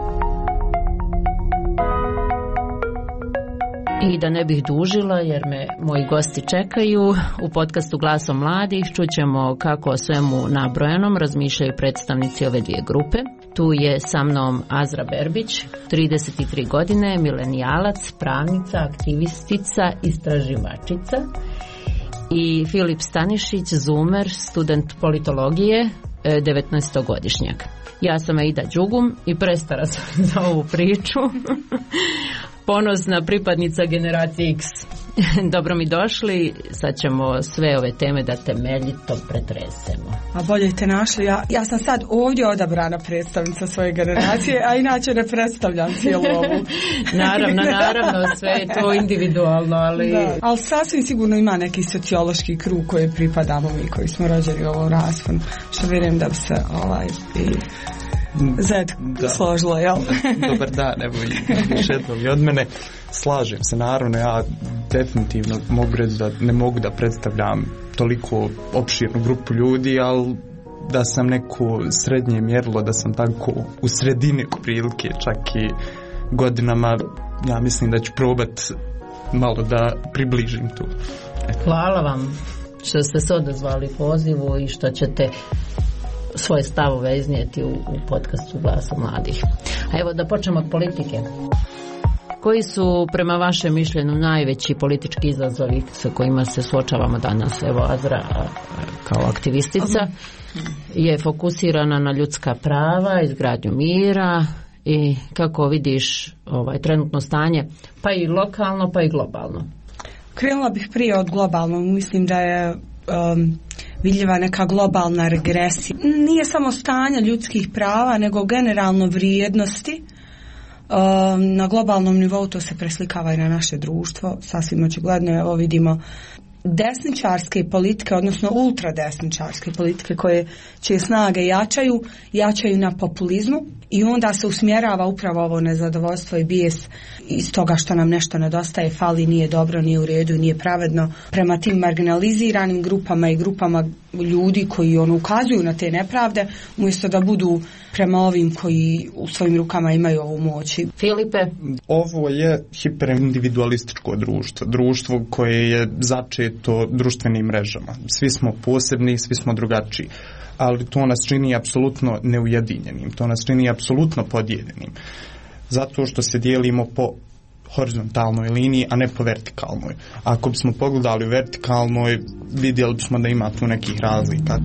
I da ne bih dužila, jer me moji gosti čekaju, u podcastu Glasom mladih čućemo kako o svemu nabrojanom razmišljaju predstavnici ove dvije grupe. Tu je sa mnom Azra Berbić, trideset tri godine, milenijalac, pravnica, aktivistica, istraživačica, i Filip Stanišić, zoomer, student politologije, devetnaestogodišnjak. Ja sam Aida Đugum i prestara sam za ovu priču. Ponosna pripadnica generacije X. Dobro mi došli, sad ćemo sve ove teme da temeljito pretresemo. A bolje te našli, ja, ja sam sad ovdje odabrana predstavnica svoje generacije, a inače ne predstavljam cijelu ovu. Naravno, naravno, sve je to individualno, ali... Da, ali sasvim sigurno ima neki sociološki krug koji pripadamo mi, koji smo rođeni u ovom rasponu, što vjerujem da bi se ovaj... I... Zed složilo, jel? Dobar dan, evo još jednom i od mene. Slažem se, naravno, ja definitivno mogu reći da ne mogu da predstavljam toliko opširnu grupu ljudi, ali da sam neko srednje mjerilo, da sam tako u sredini prilike, čak i godinama, ja mislim da ću probat malo da približim tu. Eto. Hvala vam što ste se odazvali pozivu i što ćete svoje stavove iznijeti u, u podcastu Glasa mladih. A evo da počnemo od politike. Koji su prema vašem mišljenju najveći politički izazovi sa kojima se suočavamo danas? Evo Azra kao aktivistica je fokusirana na ljudska prava, izgradnju mira i kako vidiš ovaj trenutno stanje, pa i lokalno pa i globalno. Krenula bih prije od globalnog, mislim da je um, vidljiva neka globalna regresija. Nije samo stanje ljudskih prava, nego generalno vrijednosti. Na globalnom nivou to se preslikava i na naše društvo. Sasvim očigledno, evo vidimo desničarske politike, odnosno ultradesničarske politike koje čije snage jačaju, jačaju na populizmu i onda se usmjerava upravo ovo nezadovoljstvo i bijes iz toga što nam nešto nedostaje, fali, nije dobro, nije u redu, nije pravedno prema tim marginaliziranim grupama i grupama ljudi koji ono ukazuju na te nepravde, umjesto da budu prema ovim koji u svojim rukama imaju ovu moć. Filipe? Ovo je hiperindividualističko društvo, društvo koje je začeto društvenim mrežama. Svi smo posebni, svi smo drugačiji, ali to nas čini apsolutno neujedinjenim, to nas čini apsolutno podijeljenim. Zato što se dijelimo po horizontalnoj liniji, a ne po vertikalnoj. Ako bismo pogledali u vertikalnoj, vidjeli bismo da ima tu nekih razlika.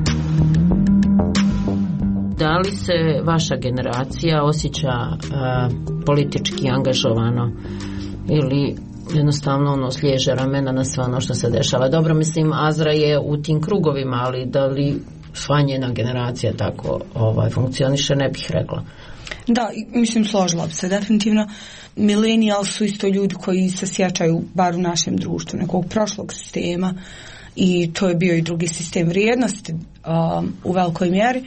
Da li se vaša generacija osjeća uh, politički angažovano ili jednostavno ono sliježe ramena na sve ono što se dešava. Dobro, mislim, Azra je u tim krugovima, ali da li sva njena generacija tako ovaj, funkcioniše, ne bih rekla. Da, mislim, složila bi se definitivno. Milenijal su isto ljudi koji se sjećaju, bar u našem društvu, nekog prošlog sistema, i to je bio i drugi sistem vrijednosti um, u velikoj mjeri,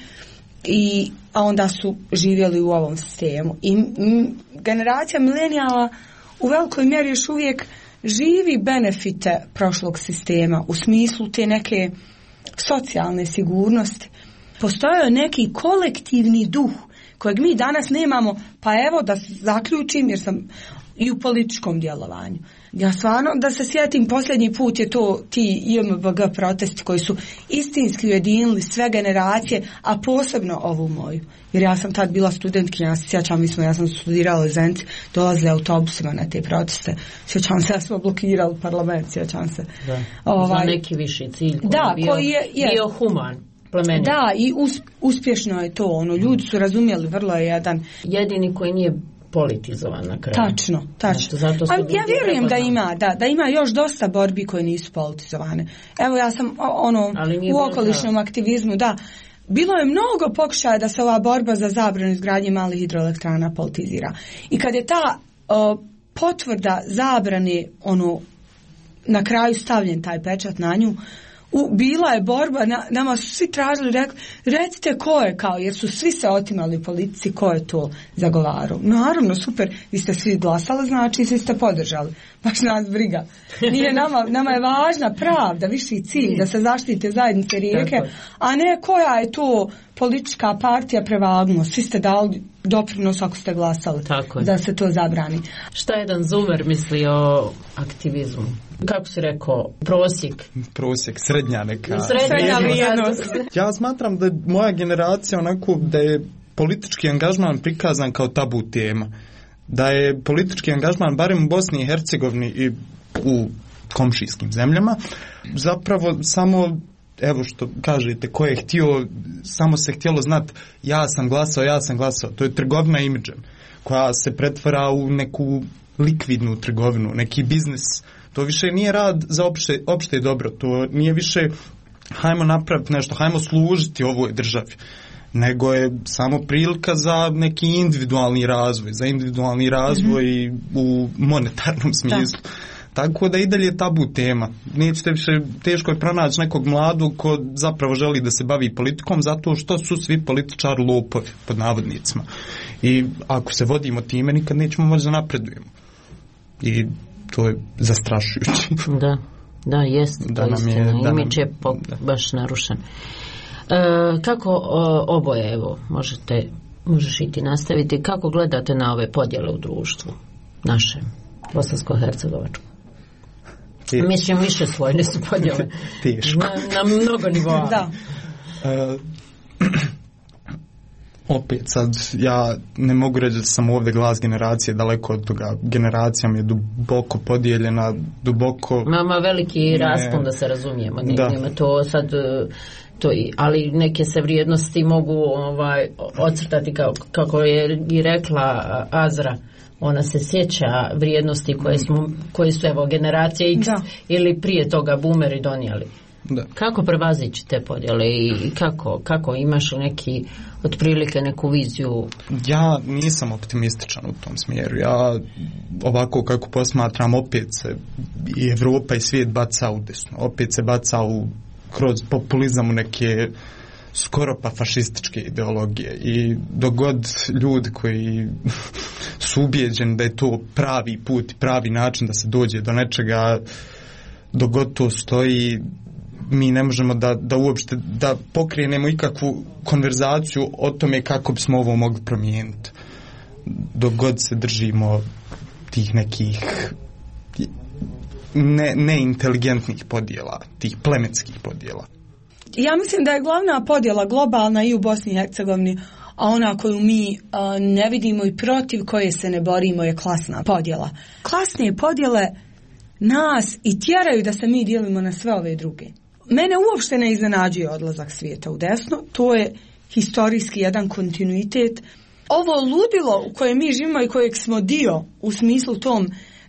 i, a onda su živjeli u ovom sistemu. I m, generacija milenijala u velikoj mjeri još uvijek živi benefite prošlog sistema u smislu te neke socijalne sigurnosti. Postojao je neki kolektivni duh kojeg mi danas nemamo, pa evo da zaključim, jer sam i u političkom djelovanju. Ja stvarno, da se sjetim, posljednji put je to ti I M B G protesti koji su istinski ujedinili sve generacije, a posebno ovu moju. Jer ja sam tad bila studentkinja, ja se sjećam, mi smo, ja sam studirala u Zenci, dolazili autobusima na te proteste. Sjećam se, ja smo blokirali parlament, sjećam se. Da. Ovaj, za neki viši cilj koji, da, bio, koji je, je bio human. Plemenit. Da, i us, uspješno je to, ono, ljudi su razumjeli, vrlo je jedan... Jedini koji nije politizovan na kraju. Tačno, tačno. Zato A ja vjerujem da ima, da, da ima još dosta borbi koje nisu politizovane. Evo, ja sam ono, u okolišnom da. aktivizmu, da, bilo je mnogo pokušaja da se ova borba za zabranu izgradnje malih hidroelektrana politizira. I kad je ta o, potvrda zabrane, ono, na kraju stavljen taj pečat na nju, U, bila je borba, na, nama su svi tražili, rekli, recite ko je, kao, jer su svi se otimali u politici, ko je to zagovarao. Naravno, super, vi ste svi glasali, znači svi ste podržali. Baš nas briga. Nije nama, nama je važna pravda, viši cilj, da se zaštite zajednice rijeke, a ne koja je to politička partija prevagnuo. Svi ste dali doprinos ako ste glasali da se to zabrani. Šta jedan Zumer misli o aktivizmu? Kako si rekao, prosjek? Prosjek, srednja neka. Srednja vrijednost. Ja smatram da je moja generacija onako da je politički angažman prikazan kao tabu tema. Da je politički angažman, barem u Bosni i Hercegovini i u komšijskim zemljama, zapravo samo, evo što kažete, ko je htio, samo se htjelo znati ja sam glasao, ja sam glasao. To je trgovina imidžem koja se pretvara u neku likvidnu trgovinu, neki biznis. To više nije rad za opšte, opšte dobro, to nije više hajmo napraviti nešto, hajmo služiti ovoj državi, nego je samo prilika za neki individualni razvoj, za individualni razvoj mm-hmm. u monetarnom smislu. Da. Tako da i dalje tabu tema. Nećete više, teško je pronaći nekog mladog ko zapravo želi da se bavi politikom, zato što su svi političari lopovi, pod navodnicima. I ako se vodimo time, nikad nećemo moći da napredujemo. I to je zastrašujuće. Da, da, jest, da to istina. Imidž je po, baš narušen. E, kako o, oboje, evo, možete, možeš i ti nastaviti, kako gledate na ove podjele u društvu našem, bosansko-hercegovačkom? Teško. Mislim, više slojne su podjele. Teško. Na, na mnogo nivoa. Da. E, opet sad, ja ne mogu reći da sam ovdje glas generacije, daleko od toga. Generacija mi je duboko podijeljena, duboko... Mama veliki raspon, da se razumijemo. Ne, nema to sad... To i, ali neke se vrijednosti mogu ovaj, ocrtati kao, kako je i rekla Azra. Ona se sjeća vrijednosti koje, smo, koje su evo generacije X da. Ili prije toga boomeri donijeli. Da. Kako prevazići te podjele i kako, kako imaš neki otprilike neku viziju? Ja nisam optimističan u tom smjeru. Ja ovako kako posmatram, opet se i Evropa i svijet baca u desno. Opet se baca u, kroz populizam u neke skoro pa fašističke ideologije. I dogod ljudi koji su ubijeđeni da je to pravi put, pravi način da se dođe do nečega, dogod to stoji, mi ne možemo da, da uopšte da pokrenemo ikakvu konverzaciju o tome kako bismo ovo mogli promijeniti. Dok god se držimo tih nekih ne, neinteligentnih podjela, tih plemenskih podjela. Ja mislim da je glavna podjela globalna i u Bosni i Hercegovini, a ona koju mi a, ne vidimo i protiv koje se ne borimo je klasna podjela. Klasne podjele nas i tjeraju da se mi dijelimo na sve ove druge. Mene uopšte ne iznenađuje odlazak svijeta u desno, to je historijski jedan kontinuitet. Ovo ludilo u kojem mi živimo i kojeg smo dio u smislu tom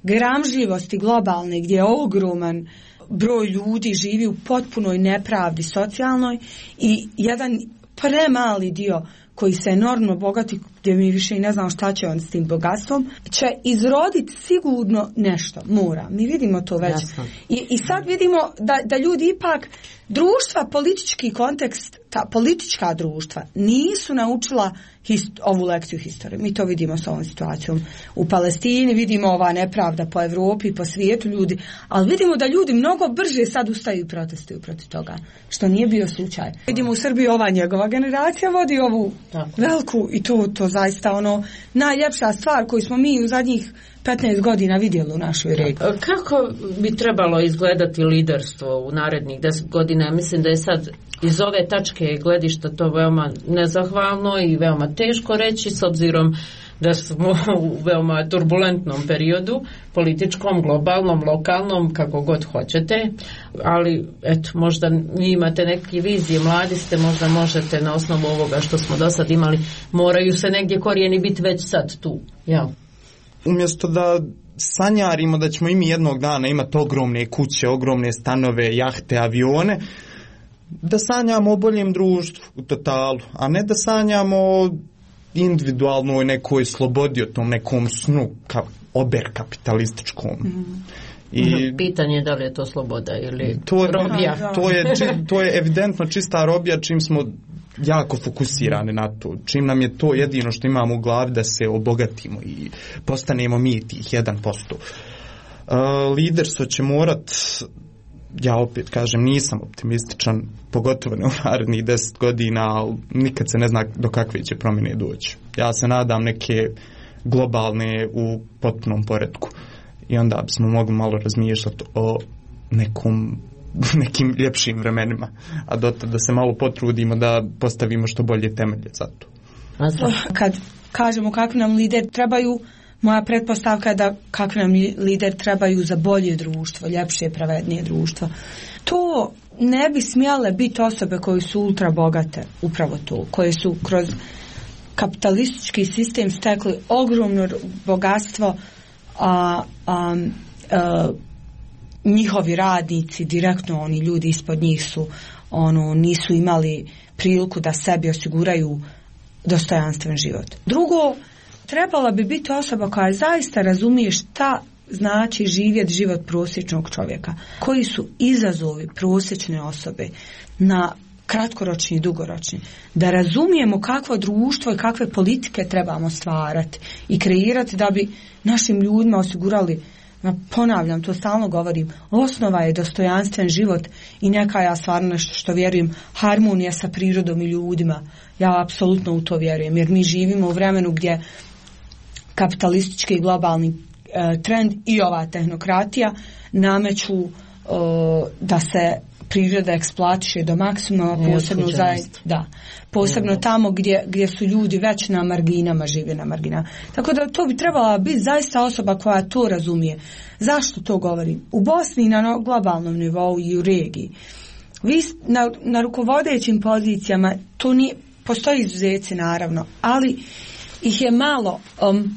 gramžljivosti globalne gdje je ogroman broj ljudi živi u potpunoj nepravdi socijalnoj i jedan premali dio koji se enormno bogati, gdje mi više i ne znamo šta će on s tim bogatstvom, će izroditi sigurno nešto, mora. Mi vidimo to već. I, i sad vidimo da, da ljudi ipak, društva, politički kontekst, ta politička društva nisu naučila hist, ovu lekciju historije. Mi to vidimo s ovom situacijom u Palestini, vidimo ova nepravda po Europi i po svijetu ljudi, ali vidimo da ljudi mnogo brže sad ustaju i protestuju protiv toga, što nije bio slučaj. Vidimo u Srbiji ova njegova generacija vodi ovu Tako. veliku i to, to zaista ono najljepša stvar koju smo mi u zadnjih petnaest godina vidjeli u našoj regiji. Kako bi trebalo izgledati liderstvo u narednih deset godina? Ja mislim da je sad iz ove tačke gledišta to veoma nezahvalno i veoma teško reći s obzirom da smo u veoma turbulentnom periodu, političkom, globalnom, lokalnom, kako god hoćete, ali eto, možda vi imate neke vizije, mladi ste, možda možete na osnovu ovoga što smo do sad imali, moraju se negdje korijeni biti već sad tu, ja. Umjesto da sanjarimo da ćemo i mi jednog dana imati ogromne kuće, ogromne stanove, jahte, avione, da sanjamo o boljem društvu u totalu, a ne da sanjamo o individualnoj nekoj slobodi, o tom nekom snu ka, ober kapitalističkom. Mm. I pitanje je da li je to sloboda ili to je, robija. To je, to je evidentno čista robija čim smo jako fokusirani na to. Čim nam je to jedino što imamo u glavi da se obogatimo i postanemo mi tih jedan posto. Uh, liderstvo će morat, ja opet kažem, nisam optimističan, pogotovo ne u narednih deset godina, ali nikad se ne zna do kakve će promjene doći. Ja se nadam neke globalne u potpunom poretku i onda bismo mogli malo razmišljati o nekom nekim ljepšim vremenima, a dotad da se malo potrudimo da postavimo što bolje temelje za to. Kad kažemo kakvi nam lider trebaju, moja pretpostavka je da kakvi nam lider trebaju za bolje društvo, ljepše, pravednije društvo. To ne bi smjele biti osobe koje su ultra bogate, upravo to, koje su kroz kapitalistički sistem stekli ogromno bogatstvo, a, a, a njihovi radnici, direktno oni ljudi ispod njih su ono, nisu imali priliku da sebi osiguraju dostojanstven život. Drugo, trebala bi biti osoba koja zaista razumije šta znači živjeti život prosječnog čovjeka. Koji su izazovi prosječne osobe na kratkoročni i dugoročni. Da razumijemo kakvo društvo i kakve politike trebamo stvarati i kreirati da bi našim ljudima osigurali, ponavljam, to stalno govorim, osnova je dostojanstven život i neka, ja stvarno nešto što vjerujem, harmonija sa prirodom i ljudima. Ja apsolutno u to vjerujem, jer mi živimo u vremenu gdje kapitalistički i globalni e, trend i ova tehnokratija nameću e, da se priroda eksploatiše do maksimuma, posebno, za, da, posebno tamo gdje, gdje su ljudi već na marginama, žive na marginama. Tako da to bi trebala biti zaista osoba koja to razumije. Zašto to govorim? U Bosni na globalnom nivou i u regiji, vi na, na rukovodećim pozicijama, to nije, postoji izuzeci naravno, ali ih je malo. Um,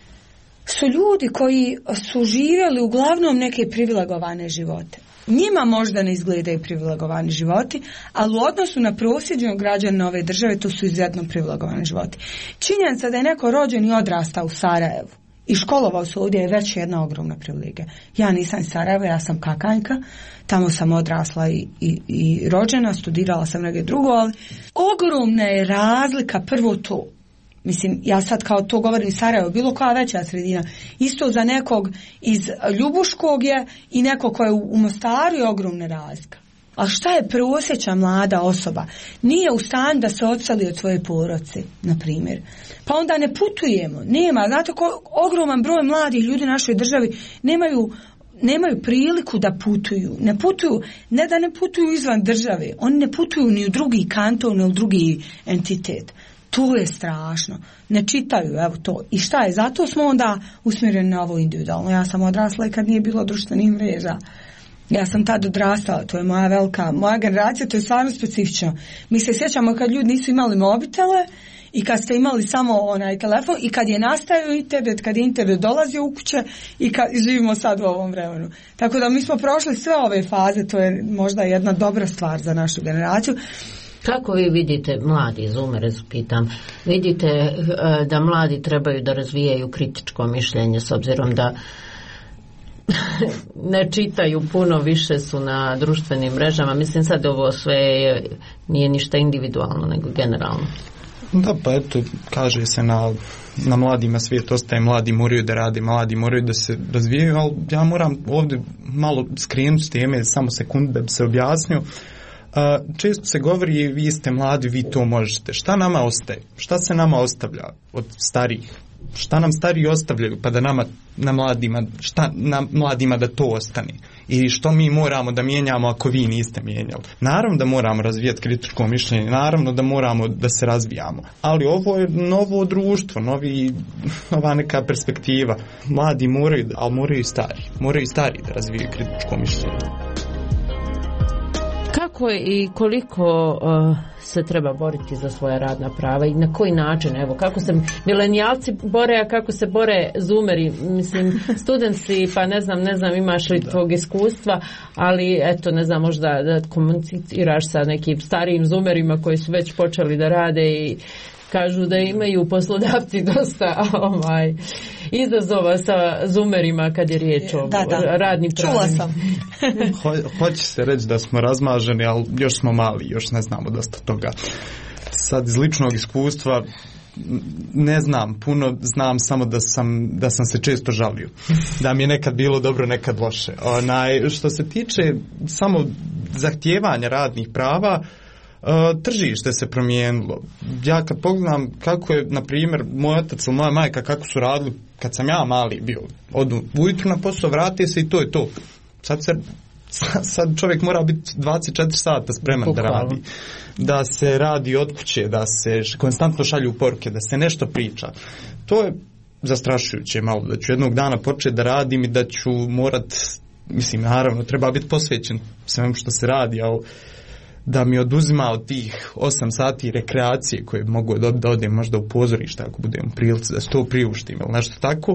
su ljudi koji su živjeli uglavnom neke privilegovane živote. Njima možda ne izgledaju privilegovani životi, ali u odnosu na prosječnog građana ove države to su izuzetno privilegovani životi. Činjenica da je neko rođen i odrastao u Sarajevu i školovao se ovdje je već jedna ogromna privilegija. Ja nisam iz Sarajeva, ja sam Kakanjka, tamo sam odrasla i, i, i rođena, studirala sam negdje drugo, ali ogromna je razlika, prvo to. Mislim, ja sad kao to govorim Sarajevo, bilo koja veća sredina, isto za nekog iz Ljubuškog je i neko ko je u Mostaru je ogromna razlika. A šta je prosječna mlada osoba? Nije u stanju da se odseli od svoje porodice, na primjer. Pa onda ne putujemo, nema, znate ko, ogroman broj mladih ljudi u našoj državi nemaju nemaju priliku da putuju. Ne putuju, ne da ne putuju izvan države, oni ne putuju ni u drugi kanton, ni u drugi entitet. To je strašno. Ne čitaju, evo to. I šta je? Zato smo onda usmjereni na ovo individualno. Ja sam odrasla i kad nije bilo društvenih mreža. Ja sam tad odrastala, to je moja velika, moja generacija, to je stvarno specifično. Mi se sjećamo kad ljudi nisu imali mobitele i kad ste imali samo onaj telefon i kad je nastajao internet, kad je internet dolazio u kuće i kad živimo sad u ovom vremenu. Tako da mi smo prošli sve ove faze, to je možda jedna dobra stvar za našu generaciju. Kako vi vidite, mladi zoomere, pitam, vidite da mladi trebaju da razvijaju kritičko mišljenje s obzirom da ne čitaju puno, više su na društvenim mrežama. Mislim sad ovo sve nije ništa individualno nego generalno. Da, pa eto, kaže se na, na mladima svijet ostaje, mladi moraju da rade, mladi moraju da se razvijaju, ali ja moram ovdje malo skrenuti s teme, samo sekundu da bi se objasnio. Često se govori, vi ste mladi, vi to možete. Šta nama ostaje? Šta se nama ostavlja od starijih? Šta nam stariji ostavljaju pa da nama, na mladima, šta na mladima da to ostane? I što mi moramo da mijenjamo ako vi niste mijenjali? Naravno da moramo razvijati kritičko mišljenje, naravno da moramo da se razvijamo. Ali ovo je novo društvo, novi, nova neka perspektiva. Mladi moraju, ali moraju i stari. Moraju i stari da razvijaju kritičko mišljenje. Kako i koliko uh, se treba boriti za svoja radna prava i na koji način, evo, kako se milenijalci bore, a kako se bore zoomeri, mislim, studenti, pa ne znam, ne znam, imaš li tvog iskustva, ali eto, ne znam, možda da komuniciraš sa nekim starijim zoomerima koji su već počeli da rade i kažu da imaju poslodavci dosta ovaj, izazova sa zoomerima kad je riječ o da, da. radnim pravima. Čula sam. Ho, hoće se reći da smo razmaženi, ali još smo mali, još ne znamo dosta toga. Sad iz ličnog iskustva ne znam puno, znam samo da sam, da sam se često žalio. Da mi je nekad bilo dobro, nekad loše. Onaj, što se tiče samo zahtijevanja radnih prava, Uh, tržište se promijenilo. Ja kad pogledam kako je, na primjer, moj otac ili moja majka kako su radili kad sam ja mali bio. Odu ujutru na posao, vrati se i to je to. Sad, se, sad čovjek mora biti dvadeset četiri sata spreman da radi. Da se radi od kuće, da se konstantno šalju poruke, da se nešto priča. To je zastrašujuće malo, da ću jednog dana početi da radim i da ću morat, mislim, naravno, treba biti posvećen svemu što se radi, ali da mi oduzima od tih osam sati rekreacije koje mogu da, da odem možda u pozorište ako budem u prilici da se to priuštim ili nešto tako,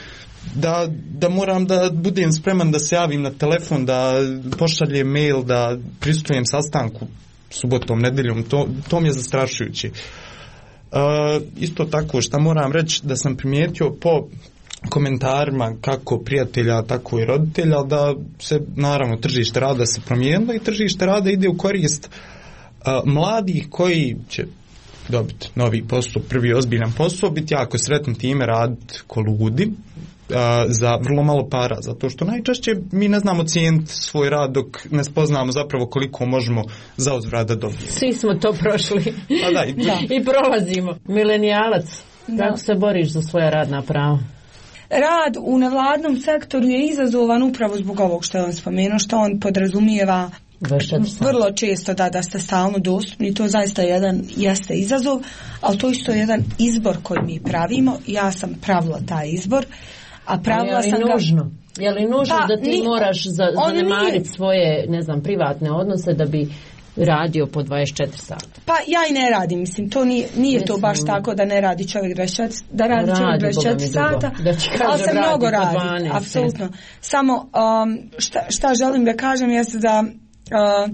da, da moram da budem spreman da se javim na telefon, da pošaljem mail, da prisustujem sastanku subotom, nedeljom, to, to mi je zastrašujuće. Uh, isto tako što moram reći da sam primijetio po komentarima kako prijatelja, tako i roditelja, da se naravno tržište rada se promijenilo i tržište rada ide u korist uh, mladih koji će dobiti novi posao, prvi ozbiljan posao, biti jako sretni time, raditi ko ludi uh, za vrlo malo para, zato što najčešće mi ne znamo cijeniti svoj rad dok ne spoznamo zapravo koliko možemo za uzvrat da dobijemo. Svi smo to prošli. Pa da, i, da. I prolazimo. Milenijalac, da. Kako se boriš za svoja radna prava? Rad u nevladnom sektoru je izazovan upravo zbog ovog što je on spomenuo, što on podrazumijeva vrlo često da, da ste stalno dostupni, to zaista jedan jeste izazov, ali to isto je jedan izbor koji mi pravimo. Ja sam pravila taj izbor, a pravila a je li sam nužno? Ga... Je li nužno pa, da ti ni... moraš za, zanemariti svoje, ne znam, privatne odnose da bi radio po dvadeset četiri sata? Pa ja i ne radim, mislim, to nije, nije mislim, to baš tako da ne radi čovjek dvadeset četiri, da radi, radi čovjek dvadeset četiri sata, da ali se mnogo radi, apsolutno. Samo um, šta, šta želim da kažem jeste da uh,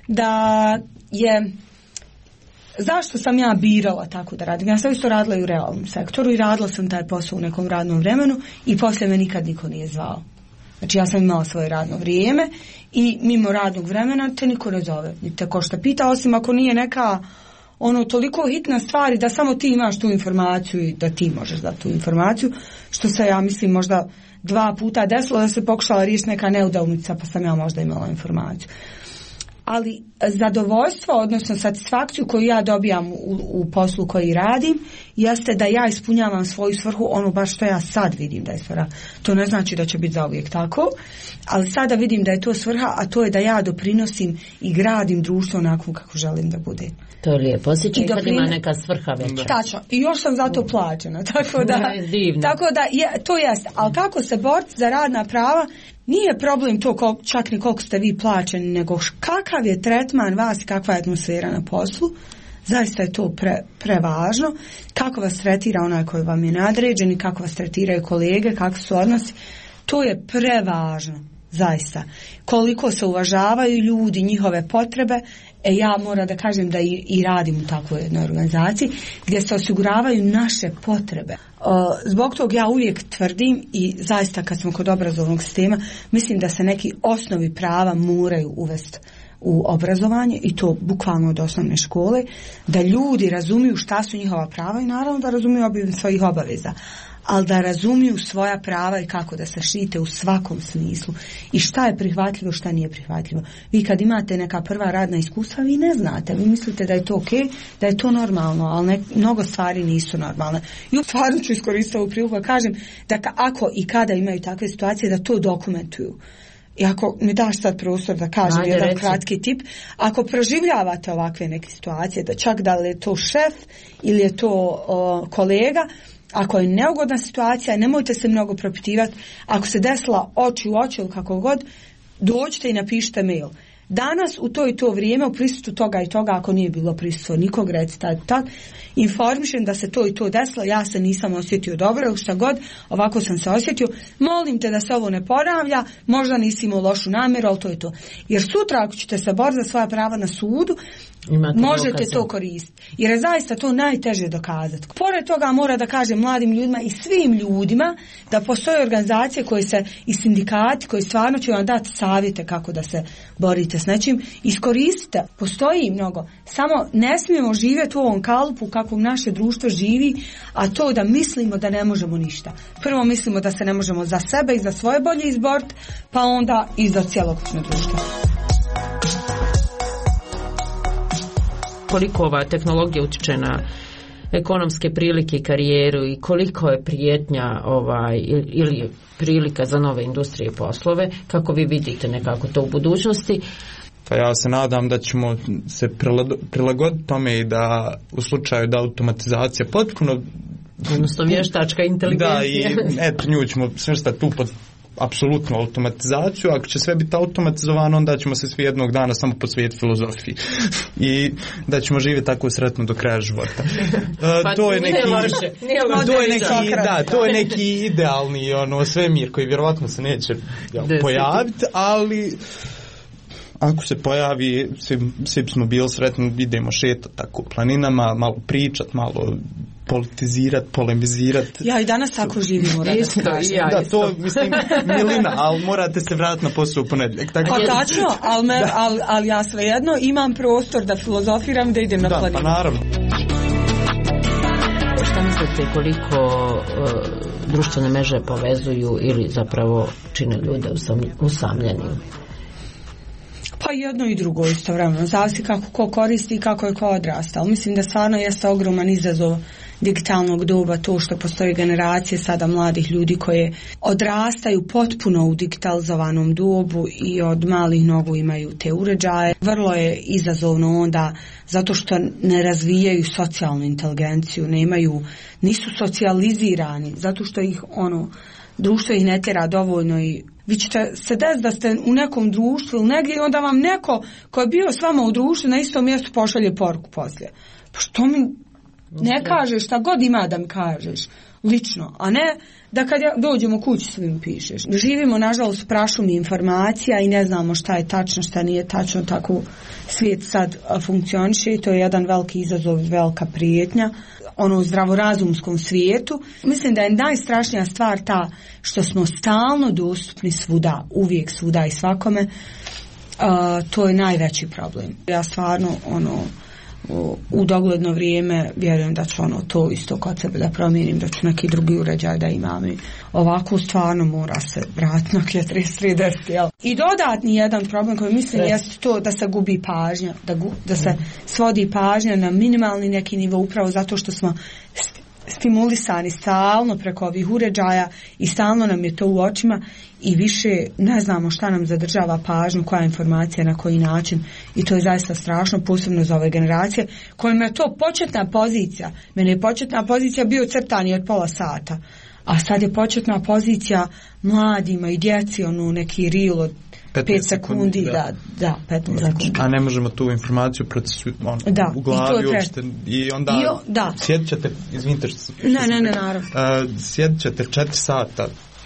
da je zašto sam ja birala tako da radim. Ja sam isto radila i u realnom sektoru i radila sam taj posao u nekom radnom vremenu i poslije me nikad niko nije zvao. Znači ja sam imala svoje radno vrijeme i mimo radnog vremena te niko ne zove, ni te ko šta pita, osim ako nije neka ono toliko hitna stvar da samo ti imaš tu informaciju i da ti možeš dati tu informaciju, što se ja mislim možda dva puta desilo da se pokušala riješiti neka neudavnica pa sam ja možda imala informaciju. Ali zadovoljstvo, odnosno satisfakciju koju ja dobijam u, u poslu koji radim, jeste da ja ispunjavam svoju svrhu, ono baš što ja sad vidim da je svrha. To ne znači da će biti zauvijek tako, ali sada vidim da je to svrha, a to je da ja doprinosim i gradim društvo onako kako želim da bude. To je lijepo, osjećaj kad ima neka svrha veća. Tačno, i još sam zato plaćena, tako da, tako da je, to jeste. Ali kako se boriti za radna prava, nije problem to kol, čak ni koliko ste vi plaćeni, nego kakav je tretman vas i kakva je atmosfera na poslu. Zaista je to pre, prevažno. Kako vas tretira onaj koji vam je nadređen i kako vas tretiraju kolege, kakvi su odnosi, to je prevažno, zaista. Koliko se uvažavaju ljudi, njihove potrebe, e ja moram da kažem da i, i radim u takvoj jednoj organizaciji gdje se osiguravaju naše potrebe. O, zbog tog ja uvijek tvrdim i zaista kad smo kod obrazovnog sistema, mislim da se neki osnovi prava moraju uvesti u obrazovanje i to bukvalno od osnovne škole, da ljudi razumiju šta su njihova prava i naravno da razumiju obim svojih obaveza, ali da razumiju svoja prava i kako da se štite u svakom smislu i šta je prihvatljivo, šta nije prihvatljivo. Vi kad imate neka prva radna iskustva, vi ne znate, vi mislite da je to ok, da je to normalno, ali ne, mnogo stvari nisu normalne. I stvarno ću iskoristiti ovu priliku da kažem da ako i kada imaju takve situacije, da to dokumentuju. I ako mi daš sad prostor da kažem Ajde, jedan reci. kratki tip, ako proživljavate ovakve neke situacije, da čak da li je to šef ili je to o, kolega, ako je neugodna situacija, nemojte se mnogo propitivati, ako se desila oči u oči ili kako god, dođite i napišite mail. Danas u to i to vrijeme u prisustvu toga i toga, ako nije bilo prisustvo nikog, recite tad, tad, informišem da se to i to desilo, ja se nisam osjetio dobro ili šta god, ovako sam se osjetio, molim te da se ovo ne ponavlja, možda nisi imao lošu namjeru, ali to je to. Jer sutra ako ćete se boriti za svoja prava na sudu, Imate možete dokaze. To koristiti. Jer je zaista to najteže dokazati. Pored toga mora da kažem mladim ljudima i svim ljudima da postoje organizacije koje se i sindikati koji stvarno će vam dati savjete kako da se borite s nečim. Iskoristite. Postoji mnogo. Samo ne smijemo živjeti u ovom kalupu kakvom naše društvo živi, a to da mislimo da ne možemo ništa. Prvo mislimo da se ne možemo za sebe i za svoje bolje izboriti, pa onda i za cjelokupno društvo. Koliko ova tehnologija utiče na ekonomske prilike i karijeru i koliko je prijetnja ovaj, ili prilika za nove industrije i poslove, kako vi vidite nekako to u budućnosti? Pa ja se nadam da ćemo se prilagoditi tome i da u slučaju da automatizacija potpuno... Odnosno vještačka inteligencija. Da, i eto nju ćemo svrstati tu pod apsolutnu automatizaciju. Ako će sve biti automatizovano, onda ćemo se svi jednog dana samo posvetiti filozofiji i da ćemo živjeti tako sretno do kraja života. Pa to je neki, to je neki, da, to je neki idealni ono svemir koji vjerovatno se neće ja, pojaviti, ali ako se pojavi, svi, svi smo bili sretni, idemo šetati tako planinama, malo pričat, malo politizirati, polemizirati. Ja i danas tako živimo. Isto, ja, da, to mislim milina, ali morate se vratiti na posao u ponedjeljak. Pa tačno, ali al, al ja svejedno imam prostor da filozofiram, da idem na da, planinu. Pa naravno. Šta mislite koliko uh, društvene mreže povezuju ili zapravo čine ljude usam, usamljenim? Pa jedno i drugo istovremeno, zavisi kako ko koristi i kako je ko odrastao. Mislim da stvarno jeste ogroman izazov digitalnog doba to što postoje generacije sada mladih ljudi koje odrastaju potpuno u digitalizovanom dobu i od malih nogu imaju te uređaje. Vrlo je izazovno onda zato što ne razvijaju socijalnu inteligenciju, nemaju, nisu socijalizirani, zato što ih ono društvo ih ne tjera dovoljno i vi ćete se desiti da ste u nekom društvu ili negdje i onda vam neko ko je bio s vama u društvu na istom mjestu pošalje poruku poslije. Pa što mi ne kažeš šta god ima da mi kažeš lično, a ne da kad ja dođemo kući svim pišeš. Živimo nažalost prašumi informacija i ne znamo šta je tačno, šta nije tačno, tako svijet sad funkcioniše i to je jedan veliki izazov, velika prijetnja ono u zdravorazumskom svijetu. Mislim da je najstrašnija stvar ta što smo stalno dostupni svuda, uvijek svuda i svakome. Uh, to je najveći problem. Ja stvarno ono u, u dogledno vrijeme vjerujem da ću ono to isto kod sebe da promijenim, da ću neki drugi uređaj da imam i ovako stvarno mora se vratiti na četrdeset trideset. I dodatni jedan problem koji mislim je to da se gubi pažnja, da, gu, da se svodi pažnja na minimalni neki nivo upravo zato što smo stimulisani stalno preko ovih uređaja i stalno nam je to u očima i više ne znamo šta nam zadržava pažnju, koja informacija, na koji način i to je zaista strašno, posebno za ove generacije kojima je to početna pozicija. Mene je početna pozicija bio crtanje od pola sata, a sad je početna pozicija mladima i djeci, ono neki reel od pet sekundi, da, da, da petnaest sekundi. A ne možemo tu informaciju procesu, on, da, u glavi i uopšte. I onda I o, da. sjedit ćete, izvinite što se... Ne, ne, ne, naravno. Uh, sjedit ćete četiri sata,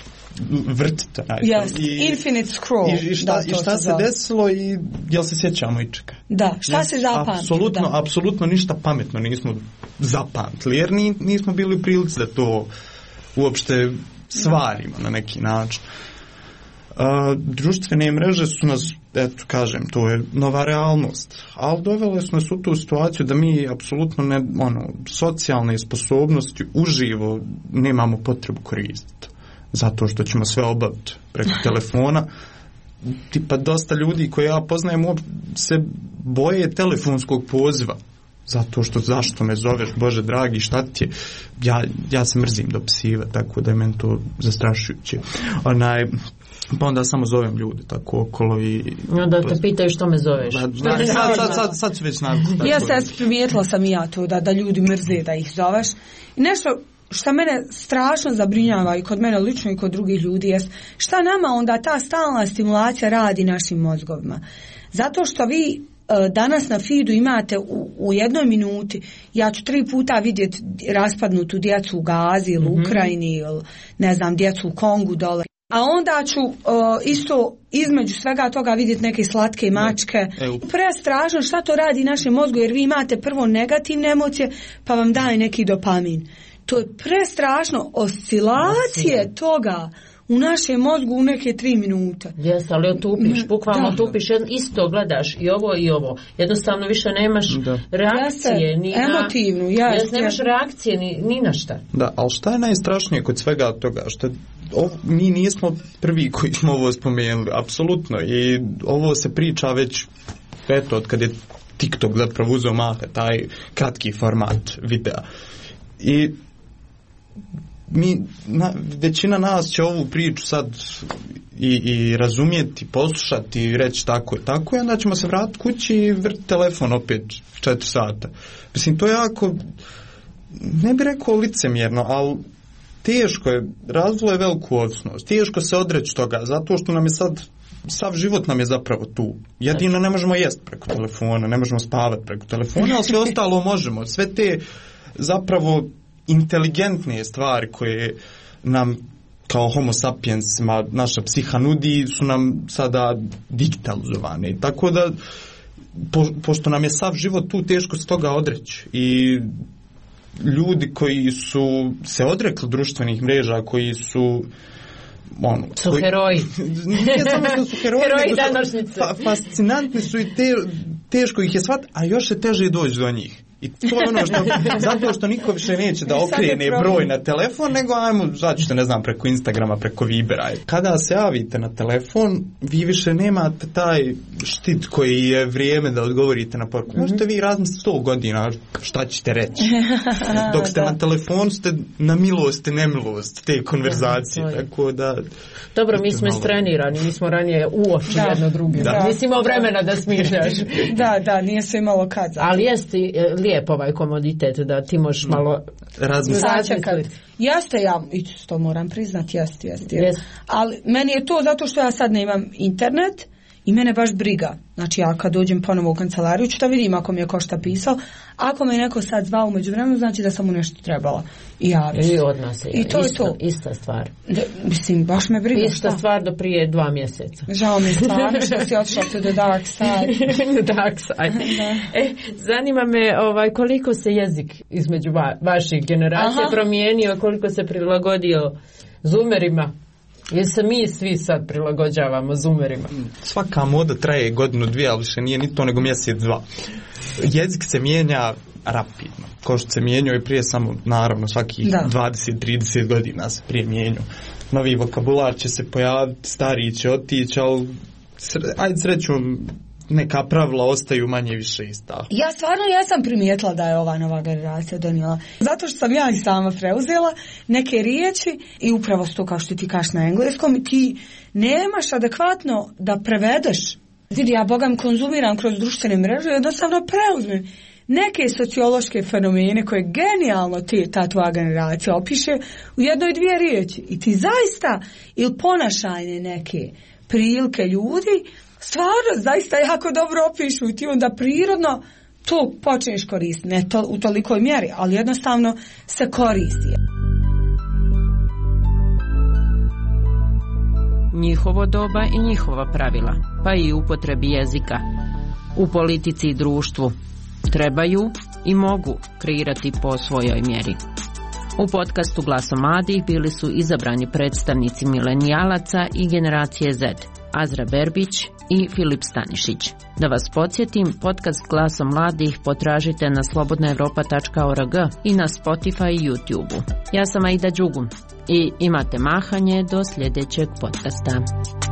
vrtite. Yes, i, infinite scroll. I, i šta, da, i šta se zove. Desilo i jel se sjećamo i čeka? Da, šta ne, se zapamtilo? Apsolutno, da. apsolutno ništa pametno nismo zapamtili, jer ni, nismo bili u prilici da to uopšte stvarimo na neki način. Uh, društvene mreže su nas, eto kažem, to je nova realnost, ali dovele su nas u tu situaciju da mi apsolutno ne, ono, socijalne sposobnosti uživo nemamo potrebu koristiti, zato što ćemo sve obaviti preko telefona. Tipa dosta ljudi koje ja poznajem se boje telefonskog poziva, zato što zašto me zoveš, Bože dragi, šta ti je? Ja, ja se mrzim dopisiva, tako da je meni to zastrašujuće. Onaj, pa onda samo zovem ljude tako okolo i... Onda te pitaju što me zoveš. Da, da, sad, sad, sad, sad su već navikli. Ja se primijetila sam i ja to, da, da ljudi mrze da ih zoveš. I nešto što mene strašno zabrinjava i kod mene lično i kod drugih ljudi jest šta nama onda ta stalna stimulacija radi našim mozgovima. Zato što vi danas na feedu imate u, u jednoj minuti, ja ću tri puta vidjeti raspadnutu djecu u Gazi ili mm-hmm. Ukrajini ili ne znam, djecu u Kongu dole. A onda ću uh, isto između svega toga vidjeti neke slatke mačke. Prestrašno šta to radi našem mozgu, jer vi imate prvo negativne emocije pa vam daje neki dopamin. To je prestrašno, oscilacije toga u našem mozgu u neke tri minute. Jes, ali otupiš, bukvalno otupiš, isto gledaš i ovo i ovo. Jednostavno više nemaš da. reakcije. Jeste, ni na, emotivnu, jes, jes, nemaš reakcije ni, ni na šta. Da, ali šta je najstrašnije kod svega toga? Što ovo, mi nismo prvi koji smo ovo spomenuli, apsolutno. I ovo se priča već, eto, od kad je TikTok zapravo uzeo maha, taj kratki format videa. I mi, na, većina nas će ovu priču sad i, i razumjeti, poslušati i reći tako je, tako je, onda ćemo se vratiti kući i vrti telefon opet četiri sata. Mislim, to je jako, ne bih rekao licemjerno, ali teško je, razvilo je veliku ovisnost, teško se odreći toga, zato što nam je sad, sav život nam je zapravo tu. Jedino ne možemo jesti preko telefona, ne možemo spavati preko telefona, ali sve ostalo možemo. Sve te zapravo inteligentnije stvari koje nam kao homo sapiensima naša psiha nudi su nam sada digitalizovane. Tako da po, pošto nam je sav život tu, teško se toga odreći. I ljudi koji su se odrekli društvenih mreža, koji su ono, su koji, heroji. Nije samo što su heroji, heroji današnjice. Fa, fascinantni su i te, teško ih je shvatiti, a još je teže doći do njih. I to je ono što, zato što niko više neće da okrene broj na telefon, nego ajmo, začete, ne znam, preko Instagrama, preko Vibera. Kada se javite na telefon, vi više nemate taj štit koji je vrijeme da odgovorite na poruku. Možete vi razmisliti sto godina šta ćete reći. Dok ste na telefonu, ste na milost i nemilost te konverzacije. Da, tako da... Dobro, mi smo istrenirani, mi smo ranije u oči jedno drugi. Da. Nisi imao vremena da smišljaš. Da, da, nije se imalo kad. Ali jesti lijep ovaj komoditet da ti možeš malo razmisliti. Jeste, ja to moram priznati, jeste, jeste. Yes. Ali meni je to zato što ja sad nemam internet i mene baš briga. Znači ja kad dođem ponovo u kancelariju ću da vidim ako mi je ko šta pisao. Ako me neko sad zvao umeđu vremenu, znači da sam mu nešto trebala. I javim. I od nas je. I to isto, je to. Ista stvar. Da, mislim, baš me briga. Ista šta? Stvar do prije dva mjeseca. Žao mi je stvarno što si otišla to the dark side. The dark side. E, zanima me ovaj, koliko se jezik između va, vaših generacija Aha. promijenio, koliko se prilagodio zoomerima. Jer se mi svi sad prilagođavamo zoomerima. Svaka moda traje godinu, dvije, ali više nije ni to nego mjesec, dva. Jezik se mijenja rapidno. Kao što se mijenjao i prije samo, naravno, svakih da. dvadeset do trideset godina se prije mijenjao. Novi vokabular će se pojaviti, stariji će otići, ali sre, ajde srećom, neka pravila ostaju manje više ista. Ja stvarno jesam primijetila da je ova nova generacija donijela. Zato što sam ja i sama preuzela neke riječi i upravo to kao što ti kažeš na engleskom, ti nemaš adekvatno da prevedeš. Vidi, ja bogam konzumiram kroz društvene mreže i jednostavno preuzmem neke sociološke fenomene koje genijalno ti, ta tvoja generacija opiše u jednoj dvije riječi. I ti zaista ili ponašajne neke prilike ljudi, stvarno zaista jako dobro opišu i ti onda prirodno to počneš koristiti, ne to, u tolikoj mjeri, ali jednostavno se koristi. Njihovo doba i njihova pravila, pa i upotrebi jezika. U politici i društvu trebaju i mogu kreirati po svojoj mjeri. U podcastu Glasom mladih bili su izabrani predstavnici milenijalaca i generacije Z, Azra Berbić i Filip Stanišić. Da vas podsjetim, podcast Glasom mladih potražite na slobodna evropa tačka org i na Spotify i YouTube. Ja sam Aida Đugum i imate mahanje do sljedećeg podcasta.